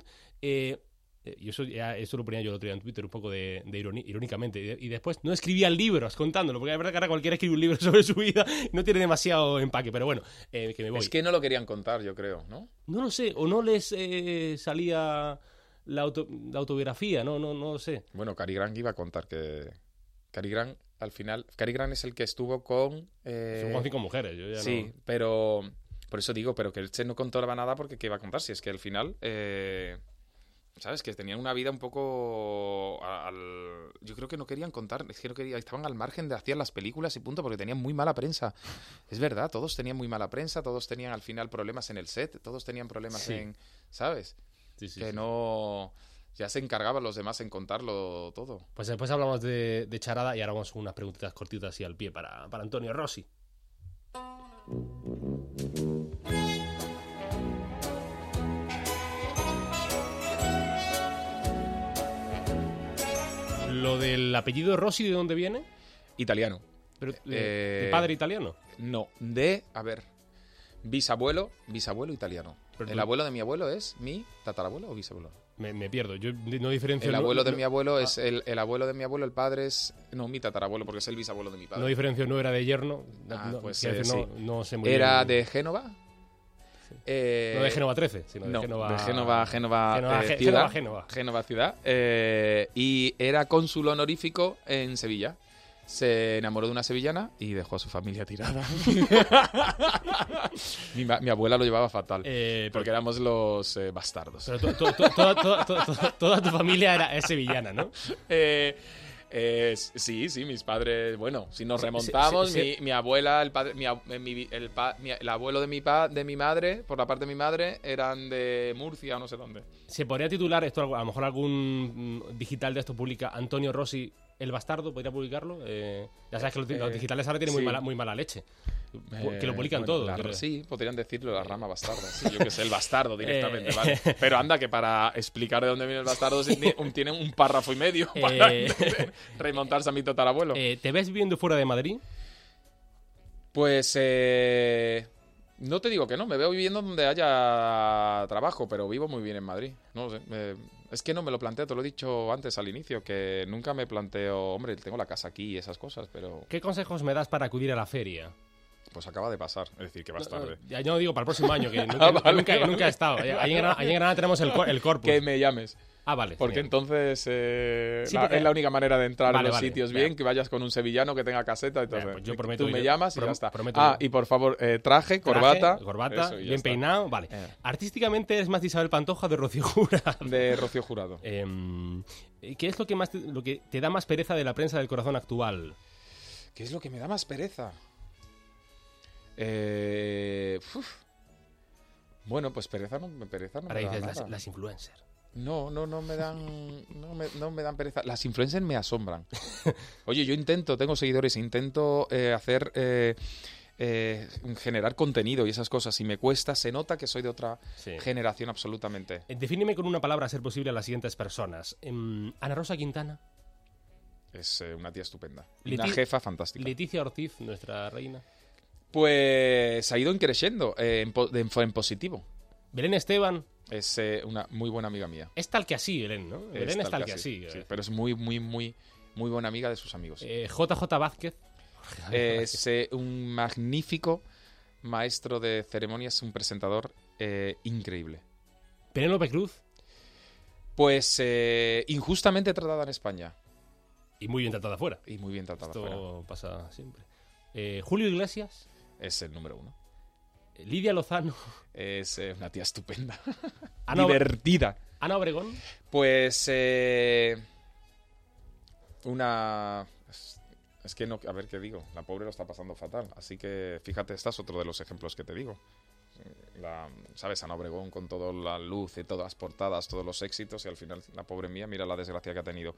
Y eso lo ponía yo el otro día en Twitter un poco de irónicamente. Y después no escribía libros contándolo, porque es verdad que ahora cualquiera escribe un libro sobre su vida y no tiene demasiado empaque, pero bueno, que me voy. Es que no lo querían contar, yo creo, ¿no? No lo sé, o no les salía la autobiografía, no lo sé. Bueno, Cary Grant iba a contar que... Cary Grant, al final... Cary Grant es el que estuvo con... Estuvo con 5 mujeres, yo ya sí, no... pero... Por eso digo, pero que él no contaba nada porque ¿qué iba a contar? Si es que al final... ¿sabes? Que tenían una vida un poco... Yo creo que no querían contar, es que no querían, estaban al margen de hacer las películas y punto, porque tenían muy mala prensa. Es verdad, todos tenían muy mala prensa, todos tenían al final problemas en el set, todos tenían problemas ¿sabes? Sí, que no... Ya se encargaban los demás en contarlo todo. Pues después hablamos de Charada y ahora vamos con unas preguntitas cortitas así al pie para Antonio Rossi. ¿Lo del apellido Rossi de dónde viene? Italiano. ¿Pero de padre italiano? No, bisabuelo italiano. Pero el abuelo de mi abuelo es mi tatarabuelo o bisabuelo. Me pierdo, yo no diferencio... El abuelo de mi abuelo es el abuelo de mi abuelo, el padre es... No, mi tatarabuelo, porque es el bisabuelo de mi padre. No diferencio, no era de yerno. Pues sí. No sé muy ¿Era bien. de Génova? Sí. No de Génova 13, sino de Génova... Génova ciudad. Y era cónsul honorífico en Sevilla. se enamoró de una sevillana y dejó a su familia tirada. mi abuela lo llevaba fatal, porque éramos los bastardos. Pero toda tu familia es sevillana, ¿no? Sí, mis padres, bueno, si nos remontamos, mi abuela, el abuelo de mi madre, por la parte de mi madre, eran de Murcia o no sé dónde. ¿Se podría titular esto, a lo mejor algún digital de esto publica Antonio Rossi, el bastardo? ¿Podría publicarlo? Ya sabes que los digitales ahora tienen muy mala leche. Que lo publican todo. Sí, podrían decirlo, la rama bastarda. Sí, yo que sé, el bastardo directamente, ¿vale? Pero anda, que para explicar de dónde viene el bastardo tienen un párrafo y medio para remontarse a mi tatarabuelo. ¿Te ves viviendo fuera de Madrid? Pues no te digo que no, me veo viviendo donde haya trabajo, pero vivo muy bien en Madrid. No sé, es que no me lo planteo, te lo he dicho antes al inicio, que nunca me planteo, hombre, tengo la casa aquí y esas cosas, pero... ¿Qué consejos me das para acudir a la feria? Pues acaba de pasar, es decir, que vas tarde. Ya no digo para el próximo año, que nunca he estado. Ahí en Granada tenemos el corpus. Que me llames. Ah, vale. Porque genial. Entonces es la única manera de entrar en los sitios bien, vale. que vayas con un sevillano que tenga caseta. Entonces, pues yo prometo tú me llamas y ya está. Prometo y por favor, traje, corbata. Eso, bien peinado, vale. Artísticamente es más de Isabel Pantoja o de Rocío Jurado. De Rocío Jurado. ¿Qué es lo que te da más pereza de la prensa del corazón actual? ¿Qué es lo que me da más pereza? Bueno, pues pereza no me Ahora da dices nada. las influencers. No me dan pereza. Las influencers me asombran. Oye, tengo seguidores, intento generar contenido y esas cosas, y me cuesta, se nota que soy de otra generación absolutamente. Defíneme con una palabra, a ser posible, a las siguientes personas. Ana Rosa Quintana. Es una tía estupenda. Una jefa fantástica. Leticia Ortiz, nuestra reina. Pues ha ido creciendo en positivo. Belén Esteban. Es una muy buena amiga mía. Es tal que así, Belén, ¿no? Belén es tal que así. Sí, pero es muy buena amiga de sus amigos. JJ Vázquez. Es un magnífico maestro de ceremonias, un presentador increíble. Penélope Cruz. Pues injustamente tratada en España. Y muy bien tratada fuera. Esto pasa siempre. Julio Iglesias. Es el número 1. Lidia Lozano. Es una tía estupenda. Divertida. Ana Obregón. Pues es que no, a ver qué digo, la pobre lo está pasando fatal, así que fíjate, este es otro de los ejemplos que te digo. ¿Sabes? Ana Obregón con toda la luz y todas las portadas, todos los éxitos, y al final la pobre mía, mira la desgracia que ha tenido.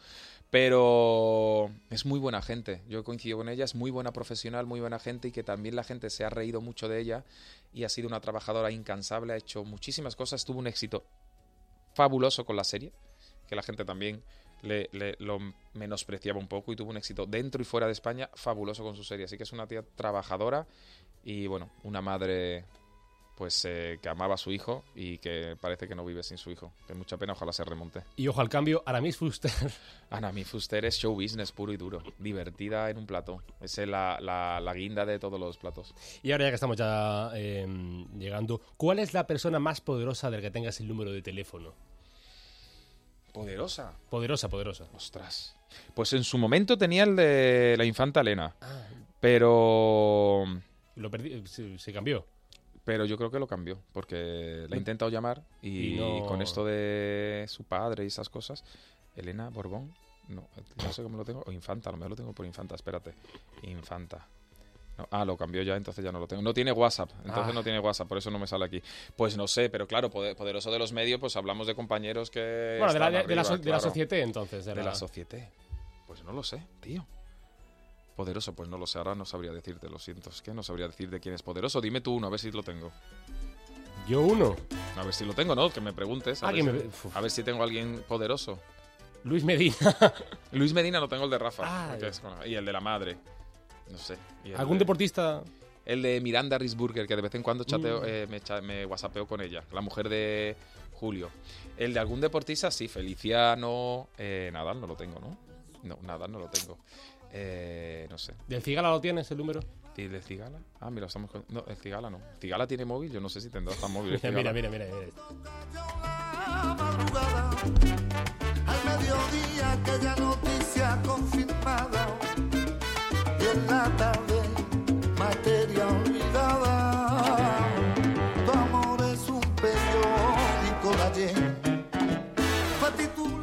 Pero es muy buena gente, yo coincido con ella, es muy buena profesional, muy buena gente, y que también la gente se ha reído mucho de ella y ha sido una trabajadora incansable, ha hecho muchísimas cosas, tuvo un éxito fabuloso con la serie, que la gente también lo menospreciaba un poco, y tuvo un éxito dentro y fuera de España fabuloso con su serie, así que es una tía trabajadora y bueno, una madre pues que amaba a su hijo y que parece que no vive sin su hijo, que mucha pena, ojalá se remonte. Y ojo al cambio, Aramis Fuster. Aramis Fuster es show business puro y duro, divertida en un plató, es la guinda de todos los platos. Y ahora ya que estamos ya llegando, ¿cuál es la persona más poderosa del que tengas el número de teléfono? ¿Poderosa? Poderosa. Ostras. Pues en su momento tenía el de la infanta Elena. Pero... Lo perdí, se cambió. Pero yo creo que lo cambió, porque la he intentado llamar y no... con esto de su padre y esas cosas. Elena Borbón, no sé cómo lo tengo. O Infanta, a lo mejor lo tengo por Infanta, espérate. Infanta. No, lo cambió ya, entonces ya no lo tengo. No tiene WhatsApp, entonces no tiene WhatsApp, por eso no me sale aquí. Pues no sé, pero claro, poderoso de los medios, pues hablamos de compañeros que... Bueno, de la Société, entonces. De la Société. Pues no lo sé, tío. Poderoso, pues no lo sé, ahora no sabría decirte, lo siento. Es que no sabría decir de quién es poderoso. Dime tú uno, a ver si lo tengo. ¿Yo uno? A ver si lo tengo, ¿no? Que me preguntes. A ver si tengo a alguien poderoso. Luis Medina. Luis Medina no tengo, el de Rafa. Y el de la madre. No sé. ¿Algún deportista? El de Miranda Risburger, que de vez en cuando chateo, me whatsappeo con ella. La mujer de Julio. El de algún deportista, sí. Feliciano. Nadal no lo tengo, ¿no? No, Nadal no lo tengo. No sé. ¿Del Cigala lo tienes el número? ¿Del Cigala? Ah, mira, estamos con... No, el Cigala no. ¿Cigala tiene móvil? Yo no sé si tendrá tan móvil. Mira. Al mediodía aquella noticia confirmada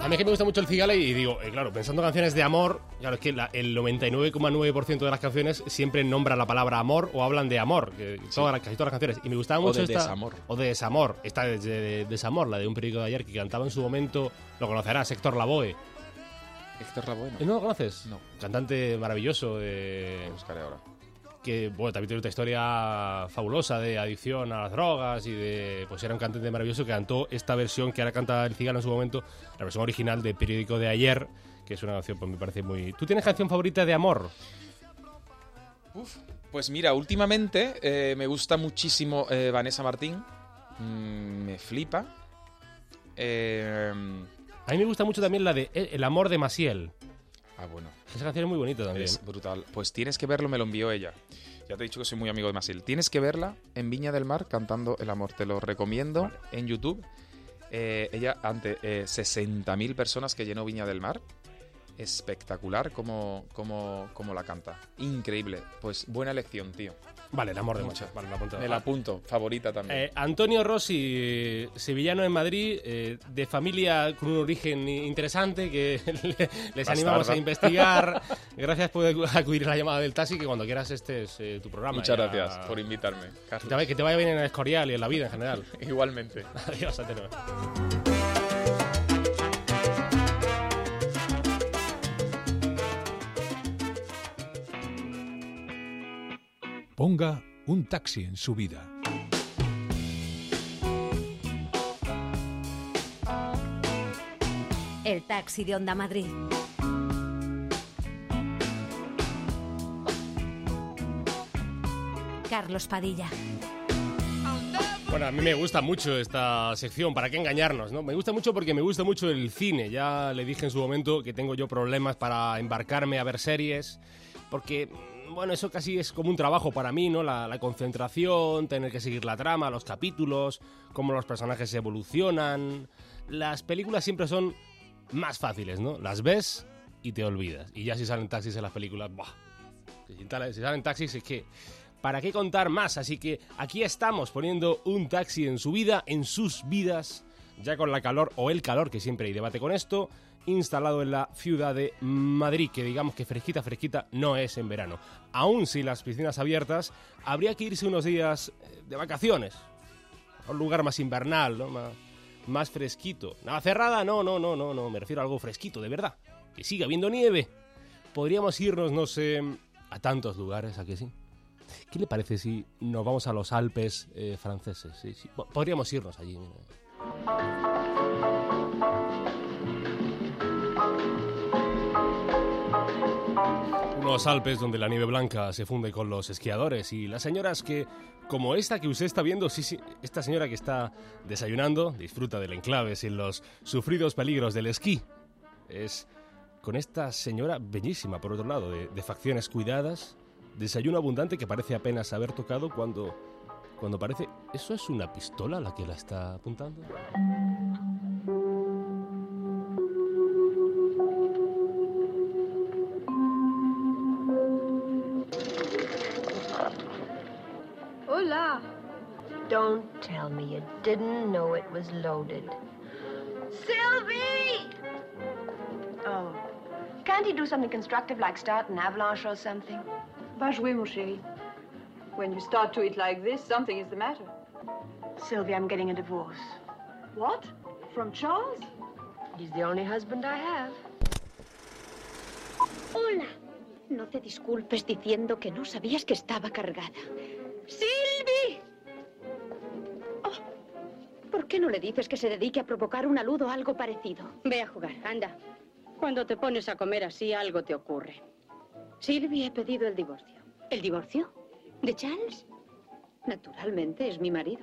A mí es que me gusta mucho el Cigala y digo, claro, pensando en canciones de amor, claro, es que el 99,9% de las canciones siempre nombran la palabra amor o hablan de amor, casi todas las canciones. Y me gustaba mucho de desamor. O de desamor. Esta de desamor, la de un periódico de ayer que cantaba en su momento, lo conocerás, Héctor Lavoe. Héctor Lavoe, ¿No lo conoces? No. Cantante maravilloso Lo buscaré ahora. que bueno, también tiene otra historia fabulosa de adicción a las drogas y de, pues era un cantante maravilloso que cantó esta versión que ahora canta el Cigala en su momento, la versión original del periódico de ayer, que es una canción, pues me parece muy... ¿Tú tienes canción favorita de amor? Pues mira, últimamente me gusta muchísimo Vanessa Martín, me flipa. A mí me gusta mucho también la de El amor de Maciel. Ah, bueno. Esa canción es muy bonita también. Es brutal. Pues tienes que verlo, me lo envió ella. Ya te he dicho que soy muy amigo de Maciel. Tienes que verla en Viña del Mar cantando El amor. Te lo recomiendo. Vale. En YouTube. Ella ante 60.000 personas que llenó Viña del Mar. Espectacular como la canta. Increíble. Pues buena elección, tío. Vale, El amor de Maciel. Vale, me la apunto. Favorita también. Antonio Rossi, sevillano en Madrid, de familia con un origen interesante que les animamos a investigar. Gracias por acudir a la llamada del taxi, que cuando quieras este es tu programa. Muchas gracias por invitarme, Carlos. Que te vaya bien en el Escorial y en la vida en general. Igualmente. Adiós, Antonio. Ponga un taxi en su vida. El taxi de Onda Madrid. Carlos Padilla. Bueno, a mí me gusta mucho esta sección, ¿para qué engañarnos, no? Me gusta mucho porque me gusta mucho el cine. Ya le dije en su momento que tengo yo problemas para embarcarme a ver series, porque... Bueno, eso casi es como un trabajo para mí, ¿no? La concentración, tener que seguir la trama, los capítulos, cómo los personajes evolucionan. Las películas siempre son más fáciles, ¿no? Las ves y te olvidas. Y ya si salen taxis en las películas, ¡buah! Si salen taxis es que... ¿Para qué contar más? Así que aquí estamos poniendo un taxi en su vida, en sus vidas, ya con la calor o el calor, que siempre hay debate con esto, instalado en la ciudad de Madrid, que digamos que fresquita no es en verano. Aún sin las piscinas abiertas, habría que irse unos días de vacaciones, a un lugar más invernal, ¿no? Más fresquito. Nada cerrada, no, me refiero a algo fresquito, de verdad. Que siga habiendo nieve. Podríamos irnos, no sé, a tantos lugares, ¿a que sí? ¿Qué le parece si nos vamos a los Alpes franceses? Sí. Podríamos irnos allí. Unos Alpes donde la nieve blanca se funde con los esquiadores y las señoras que, como esta que usted está viendo, sí, esta señora que está desayunando, disfruta del enclave sin los sufridos peligros del esquí. Es con esta señora bellísima, por otro lado, de facciones cuidadas, desayuno abundante que parece apenas haber tocado cuando parece... ¿Eso es una pistola la que la está apuntando? Hola. Don't tell me you didn't know it was loaded. Sylvie! Oh. Can't he do something constructive like start an avalanche or something? Va jouer, mon chéri. When you start to eat like this, something is the matter. Sylvie, I'm getting a divorce. What? From Charles? He's the only husband I have. Hola. No te disculpes diciendo que no sabías que estaba cargada. ¡Sylvie! Oh, ¿por qué no le dices que se dedique a provocar una luz o algo parecido? Ve a jugar, anda. Cuando te pones a comer así, algo te ocurre. Sylvie, he pedido el divorcio. ¿El divorcio? ¿De Charles? Naturalmente, es mi marido.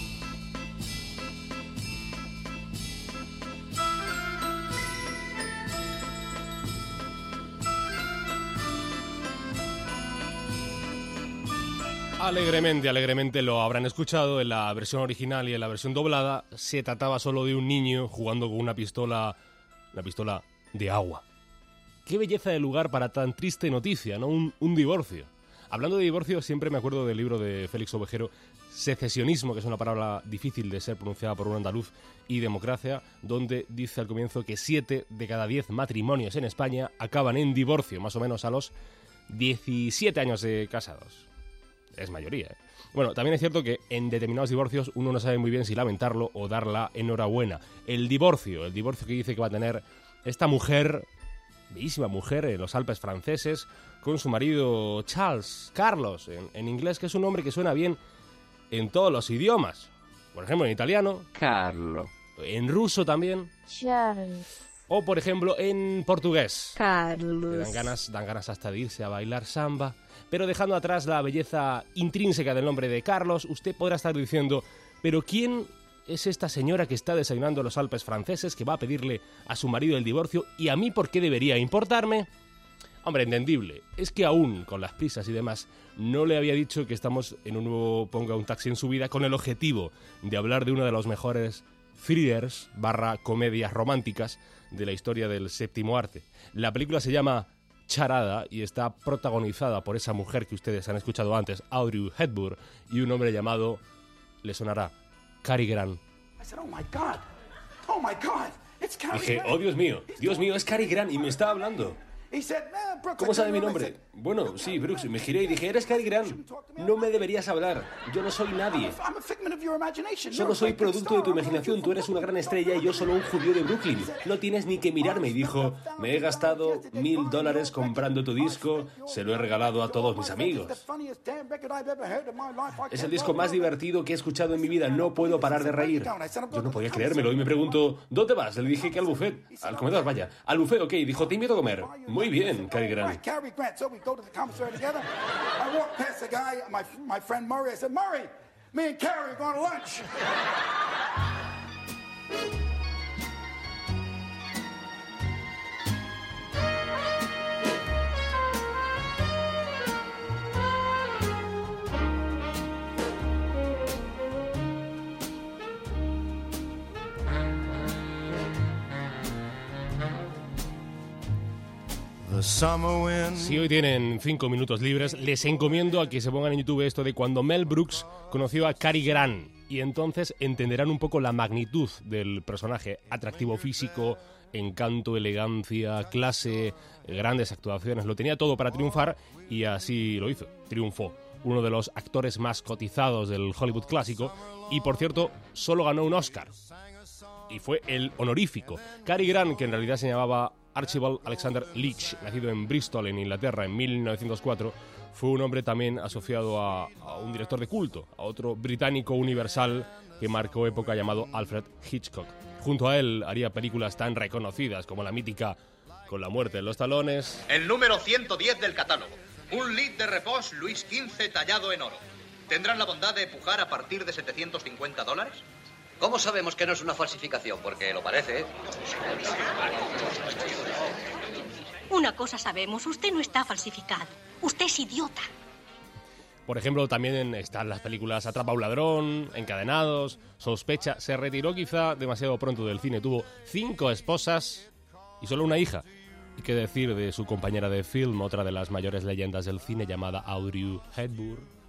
Alegremente lo habrán escuchado. En la versión original y en la versión doblada se trataba solo de un niño jugando con una pistola de agua. Qué belleza de lugar para tan triste noticia, ¿no? Un divorcio. Hablando de divorcio, siempre me acuerdo del libro de Félix Ovejero, secesionismo, que es una palabra difícil de ser pronunciada por un andaluz, y democracia, donde dice al comienzo que 7 de cada 10 matrimonios en España acaban en divorcio, más o menos a los 17 años de casados. Es mayoría, ¿eh? Bueno, también es cierto que en determinados divorcios uno no sabe muy bien si lamentarlo o dar la enhorabuena. El divorcio que dice que va a tener esta mujer, bellísima mujer, en los Alpes franceses, con su marido Carlos, en inglés, que es un nombre que suena bien en todos los idiomas. Por ejemplo, en italiano, Carlo. En ruso también. Charles. O, por ejemplo, en portugués. Carlos. Dan ganas hasta de irse a bailar samba. Pero dejando atrás la belleza intrínseca del nombre de Carlos, usted podrá estar diciendo, ¿pero quién es esta señora que está desayunando en los Alpes franceses, que va a pedirle a su marido el divorcio, y a mí por qué debería importarme? Hombre, entendible. Es que aún, con las prisas y demás, no le había dicho que estamos en un nuevo Ponga un taxi en su vida con el objetivo de hablar de uno de los mejores thrillers / comedias románticas de la historia del séptimo arte. La película se llama Charada y está protagonizada por esa mujer que ustedes han escuchado antes, Audrey Hepburn, y un hombre llamado, le sonará, Cary Grant. Dije, oh Dios mío, es Cary Grant y me está hablando. ¿Cómo sabe mi nombre? Bueno, sí, Brooks, me giré y dije, eres Cary Grant. No me deberías hablar. Yo no soy nadie. Solo soy producto de tu imaginación. Tú eres una gran estrella y yo solo un judío de Brooklyn. No tienes ni que mirarme. Y dijo, me he gastado $1,000 comprando tu disco. Se lo he regalado a todos mis amigos. Es el disco más divertido que he escuchado en mi vida. No puedo parar de reír. Yo no podía creérmelo y me preguntó, ¿dónde vas? Le dije que al buffet. Al comedor, vaya. Al buffet, ok. Dijo, te invito a comer. Muy bien, Cary Grant. So we go to the commissary together. I walked past the guy, my friend Murray. I said, Murray, me and Carrie are going to lunch. Si hoy tienen 5 minutos libres, les encomiendo a que se pongan en YouTube esto de cuando Mel Brooks conoció a Cary Grant, y entonces entenderán un poco la magnitud del personaje. Atractivo físico, encanto, elegancia, clase, grandes actuaciones, lo tenía todo para triunfar y así lo hizo, triunfó. Uno de los actores más cotizados del Hollywood clásico y, por cierto, solo ganó un Oscar. Y fue el honorífico. Cary Grant, que en realidad se llamaba Archibald Alexander Leach, nacido en Bristol, en Inglaterra, en 1904, fue un hombre también asociado a un director de culto, a otro británico universal que marcó época llamado Alfred Hitchcock. Junto a él haría películas tan reconocidas como la mítica Con la muerte en los talones. El número 110 del catálogo. Un lit de repos Luis XV tallado en oro. ¿Tendrán la bondad de pujar a partir de $750? ¿Cómo sabemos que no es una falsificación? Porque lo parece, ¿eh? Una cosa sabemos, usted no está falsificado. Usted es idiota. Por ejemplo, también están las películas Atrapa a un ladrón, Encadenados, Sospecha. Se retiró quizá demasiado pronto del cine. Tuvo 5 esposas y solo una hija. Y qué decir de su compañera de film, otra de las mayores leyendas del cine, llamada Audrey Hepburn.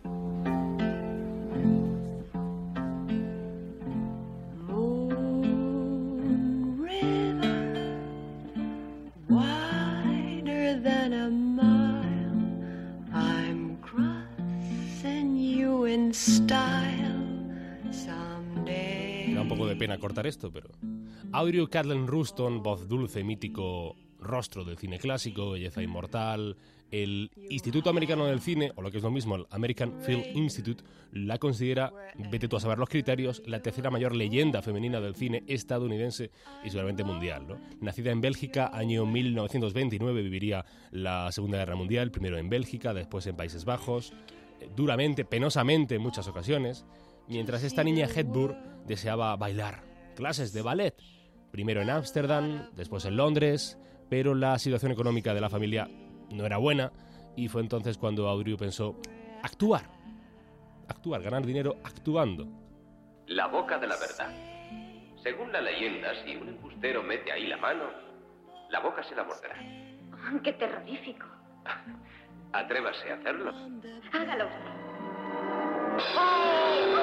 Me da un poco de pena cortar esto, pero Audrey Cadlen Ruston, voz dulce, mítico rostro del cine clásico, belleza inmortal. El Instituto Americano del Cine, o lo que es lo mismo, el American Film Institute, la considera, vete tú a saber los criterios, la tercera mayor leyenda femenina del cine estadounidense y seguramente mundial, ¿no? Nacida en Bélgica, año 1929, viviría la Segunda Guerra Mundial, primero en Bélgica, después en Países Bajos, duramente, penosamente en muchas ocasiones, mientras esta niña Hepburn deseaba bailar, clases de ballet, primero en Ámsterdam, después en Londres, pero la situación económica de la familia no era buena y fue entonces cuando Audrey pensó actuar, ganar dinero actuando. La boca de la verdad. Según la leyenda, si un embustero mete ahí la mano, la boca se la morderá. ¡Qué terrorífico! Atrévase a hacerlo. Hágalo. ¡Oh!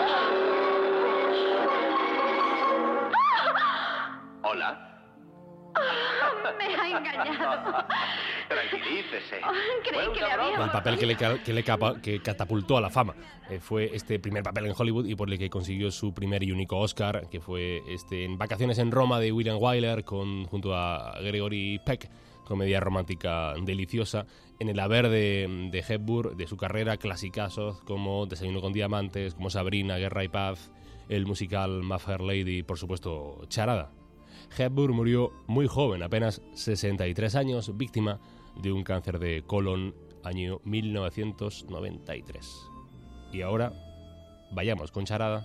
Hola. Me ha engañado. Tranquilícese. Creí que le había... El papel que catapultó a la fama fue este primer papel en Hollywood y por el que consiguió su primer y único Oscar, que fue en Vacaciones en Roma de William Wyler junto a Gregory Peck, comedia romántica deliciosa, en el haber de Hepburn, de su carrera, clasicazos como Desayuno con diamantes, como Sabrina, Guerra y paz, el musical My Fair Lady y por supuesto Charada. Hepburn murió muy joven, apenas 63 años, víctima de un cáncer de colon, año 1993. Y ahora, vayamos con Charada.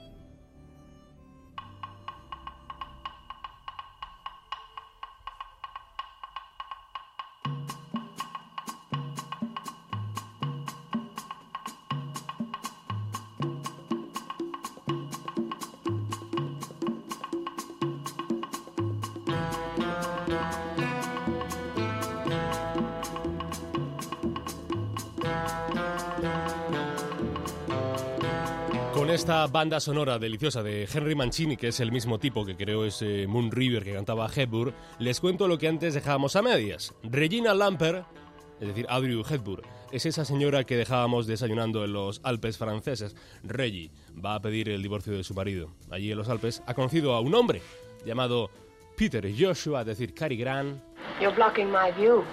Con esta banda sonora deliciosa de Henry Mancini, que es el mismo tipo que creó ese Moon River que cantaba Hepburn, les cuento lo que antes dejábamos a medias. Regina Lamper, es decir, Audrey Hepburn, es esa señora que dejábamos desayunando en los Alpes franceses. Reggie va a pedir el divorcio de su marido. Allí en los Alpes ha conocido a un hombre llamado Peter Joshua, es decir, Cary Grant. You're blocking my view.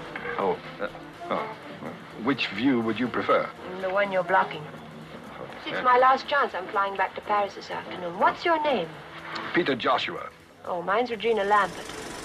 Which view would you prefer? The one you're blocking. It's my last chance. I'm flying back to Paris this afternoon. What's your name? Peter Joshua. Oh, mine's Regina Lambert.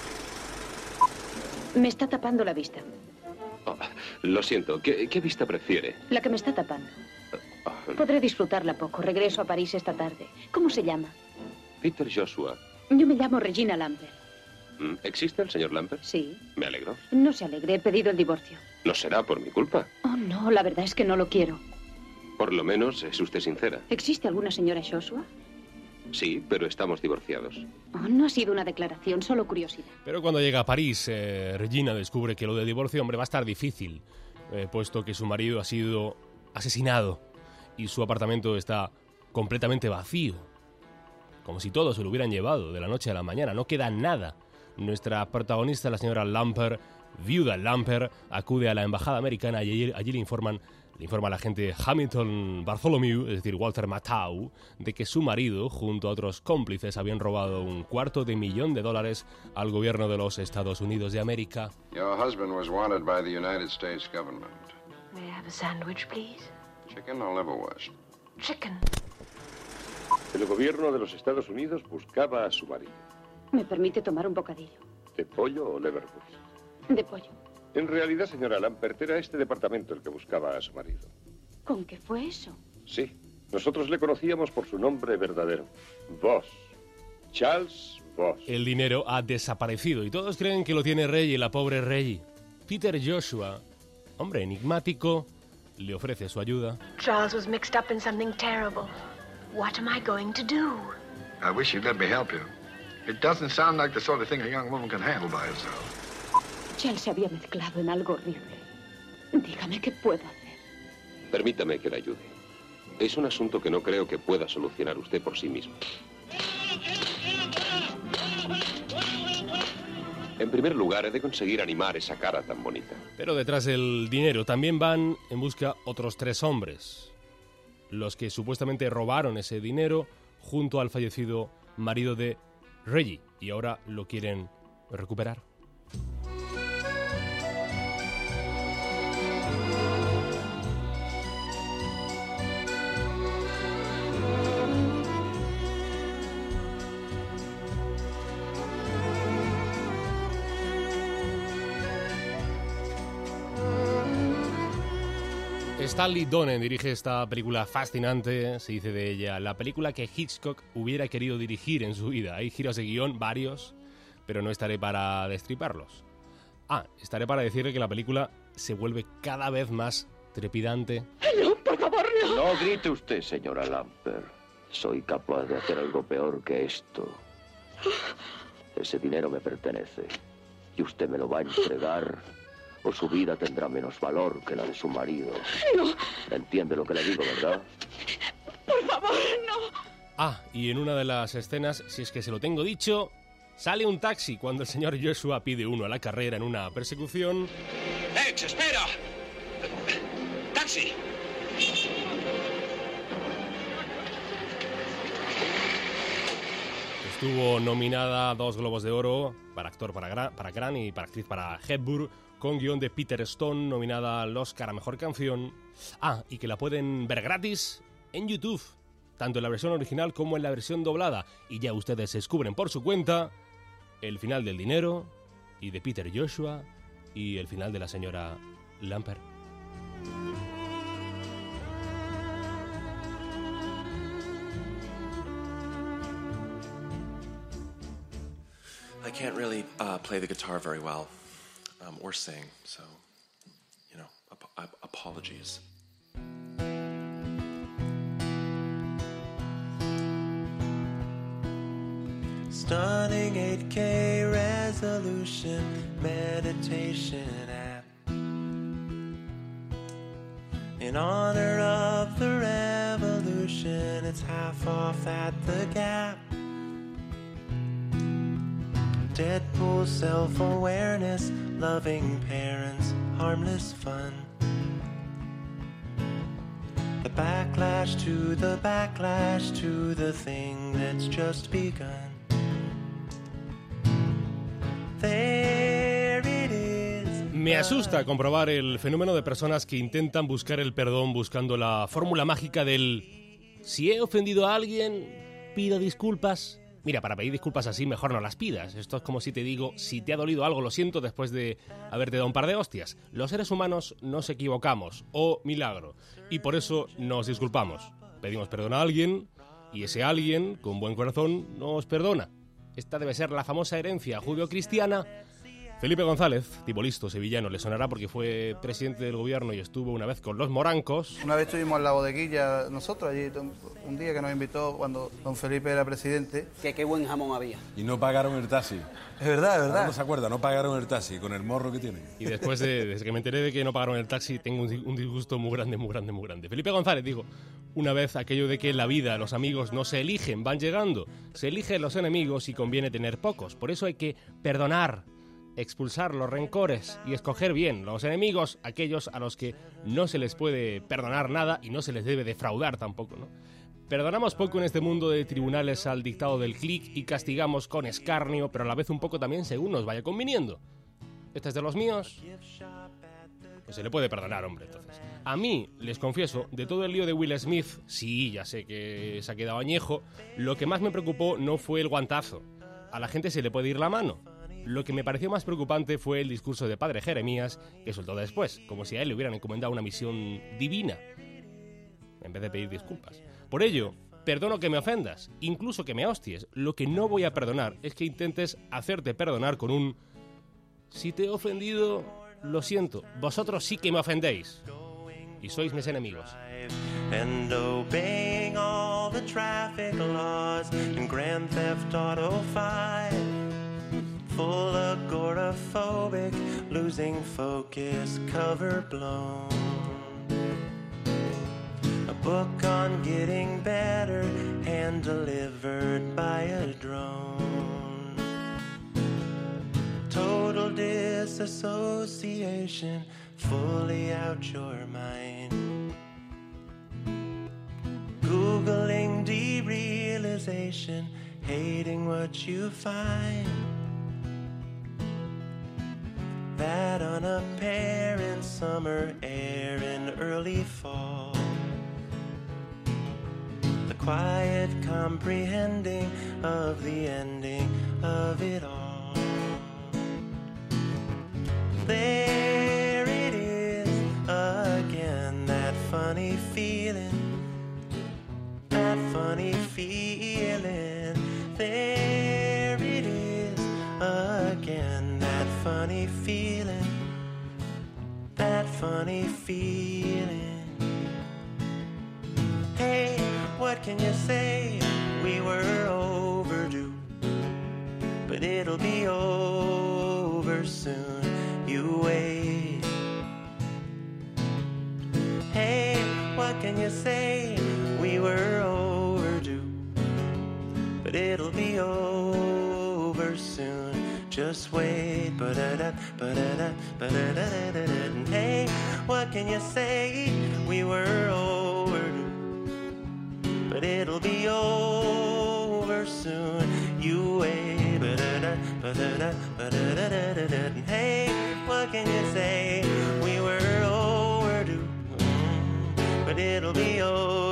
Me está tapando la vista. Oh, lo siento. ¿Qué vista prefiere? La que me está tapando. Podré disfrutarla poco. Regreso a París esta tarde. ¿Cómo se llama? Peter Joshua. Yo me llamo Regina Lambert. ¿Existe el señor Lambert? Sí. Me alegro. No se alegre. He pedido el divorcio. No será por mi culpa. Oh, no. La verdad es que no lo quiero. Por lo menos es usted sincera. ¿Existe alguna señora Joshua? Sí, pero estamos divorciados. Oh, no ha sido una declaración, solo curiosidad. Pero cuando llega a París, Regina descubre que lo del divorcio, hombre, va a estar difícil, puesto que su marido ha sido asesinado y su apartamento está completamente vacío. Como si todo se lo hubieran llevado de la noche a la mañana, no queda nada. Nuestra protagonista, la señora Lamper, viuda Lamper, acude a la embajada americana y allí le informa al agente Hamilton Bartholomew, es decir, Walter Matthau, de que su marido, junto a otros cómplices, habían robado $250,000 al gobierno de los Estados Unidos de América. Your husband was wanted by the United States government. May I have a sandwich, please? Chicken or liverwurst? Chicken. El gobierno de los Estados Unidos buscaba a su marido. ¿Me permite tomar un bocadillo? ¿De pollo o liverwurst? De pollo. En realidad, señora Lambert, era este departamento el que buscaba a su marido. ¿Con qué fue eso? Sí, nosotros le conocíamos por su nombre verdadero. Voss. Charles Voss. El dinero ha desaparecido y todos creen que lo tiene Reggie, la pobre Reggie. Peter Joshua, hombre enigmático, le ofrece su ayuda. Charles was mixed up in something terrible. What am I going to do? I wish you'd let me help you. It doesn't sound like the sort of thing a young woman can handle by herself. Charles se había mezclado en algo horrible. Dígame qué puedo hacer. Permítame que le ayude. Es un asunto que no creo que pueda solucionar usted por sí mismo. En primer lugar, he de conseguir animar esa cara tan bonita. Pero detrás del dinero también van en busca otros 3 hombres. Los que supuestamente robaron ese dinero junto al fallecido marido de Reggie. Y ahora lo quieren recuperar. Stanley Donen dirige esta película fascinante, se dice de ella, la película que Hitchcock hubiera querido dirigir en su vida. Hay giros de guión, varios, pero no estaré para destriparlos. Estaré para decirle que la película se vuelve cada vez más trepidante. ¡No, por favor, no! No grite usted, señora Lambert. Soy capaz de hacer algo peor que esto. Ese dinero me pertenece y usted me lo va a entregar o su vida tendrá menos valor que la de su marido. No. ¿Entiende lo que le digo, verdad? Por favor, no. Ah, y en una de las escenas, si es que se lo tengo dicho, sale un taxi cuando el señor Joshua pide uno a la carrera en una persecución. ¡Lex, espera! ¡Taxi! Estuvo nominada a 2 Globos de Oro, para actor para Grant y para actriz para Hepburn, con guión de Peter Stone, nominada al Oscar a Mejor Canción. Ah, y que la pueden ver gratis en YouTube, tanto en la versión original como en la versión doblada. Y ya ustedes descubren por su cuenta el final del dinero, y de Peter Joshua, y el final de la señora Lampert. I can't really play the guitar very well, or sing, so, you know, apologies. Stunning 8K resolution meditation app. In honor of the revolution, it's half off at the Gap. Deadpool self-awareness, loving parents, harmless fun. The backlash to the thing that's just begun. There it is. Me asusta comprobar el fenómeno de personas que intentan buscar el perdón buscando la fórmula mágica del si he ofendido a alguien, pido disculpas. Mira, para pedir disculpas así mejor no las pidas. Esto es como si te digo, si te ha dolido algo, lo siento, después de haberte dado un par de hostias. Los seres humanos nos equivocamos, oh milagro, y por eso nos disculpamos. Pedimos perdón a alguien, y ese alguien, con buen corazón, nos perdona. Esta debe ser la famosa herencia judeocristiana. Felipe González, tipo listo, sevillano, le sonará porque fue presidente del gobierno y estuvo una vez con los morancos. Una vez estuvimos en la bodeguilla nosotros, allí un día que nos invitó cuando don Felipe era presidente. Que qué buen jamón había. Y no pagaron el taxi. Es verdad, es verdad. No se acuerda, no pagaron el taxi con el morro que tienen. Y después desde que me enteré de que no pagaron el taxi, tengo un disgusto muy grande, muy grande, muy grande. Felipe González, digo, una vez aquello de que en la vida los amigos no se eligen, van llegando. Se eligen los enemigos y conviene tener pocos. Por eso hay que perdonar, expulsar los rencores y escoger bien los enemigos, aquellos a los que no se les puede perdonar nada y no se les debe defraudar tampoco, ¿no? Perdonamos poco en este mundo de tribunales al dictado del clic y castigamos con escarnio, pero a la vez un poco también según nos vaya conviniendo. ¿Este es de los míos? Pues se le puede perdonar, hombre, entonces. A mí, les confieso, de todo el lío de Will Smith, sí, ya sé que se ha quedado añejo, lo que más me preocupó no fue el guantazo. A la gente se le puede ir la mano. Lo que me pareció más preocupante fue el discurso de padre Jeremías, que soltó después, como si a él le hubieran encomendado una misión divina, en vez de pedir disculpas. Por ello, perdono que me ofendas, incluso que me hosties. Lo que no voy a perdonar es que intentes hacerte perdonar con un si te he ofendido, lo siento, vosotros sí que me ofendéis y sois mis enemigos. And obeying all the traffic laws in Grand Theft Auto 5. Full agoraphobic, losing focus, cover blown. A book on getting better, hand delivered by a drone. Total disassociation, fully out your mind. Googling derealization, hating what you find. That unapparent summer air in early fall. The quiet comprehending of the ending of it all. There it is again, that funny feeling. That funny feeling. There it is again, that funny feeling. That funny feeling. Hey, what can you say? We were overdue, but it'll be over soon. You wait. Hey, what can you say? We were overdue, it'll be over soon. Just wait, ba-da-da, ba-da-da, ba-da-da-da-da-da. And hey, what can you say? We were overdue, but it'll be over soon. You wait, ba-da-da, ba-da-da, ba-da-da-da-da-da. And hey, what can you say? We were overdue, but it'll be over.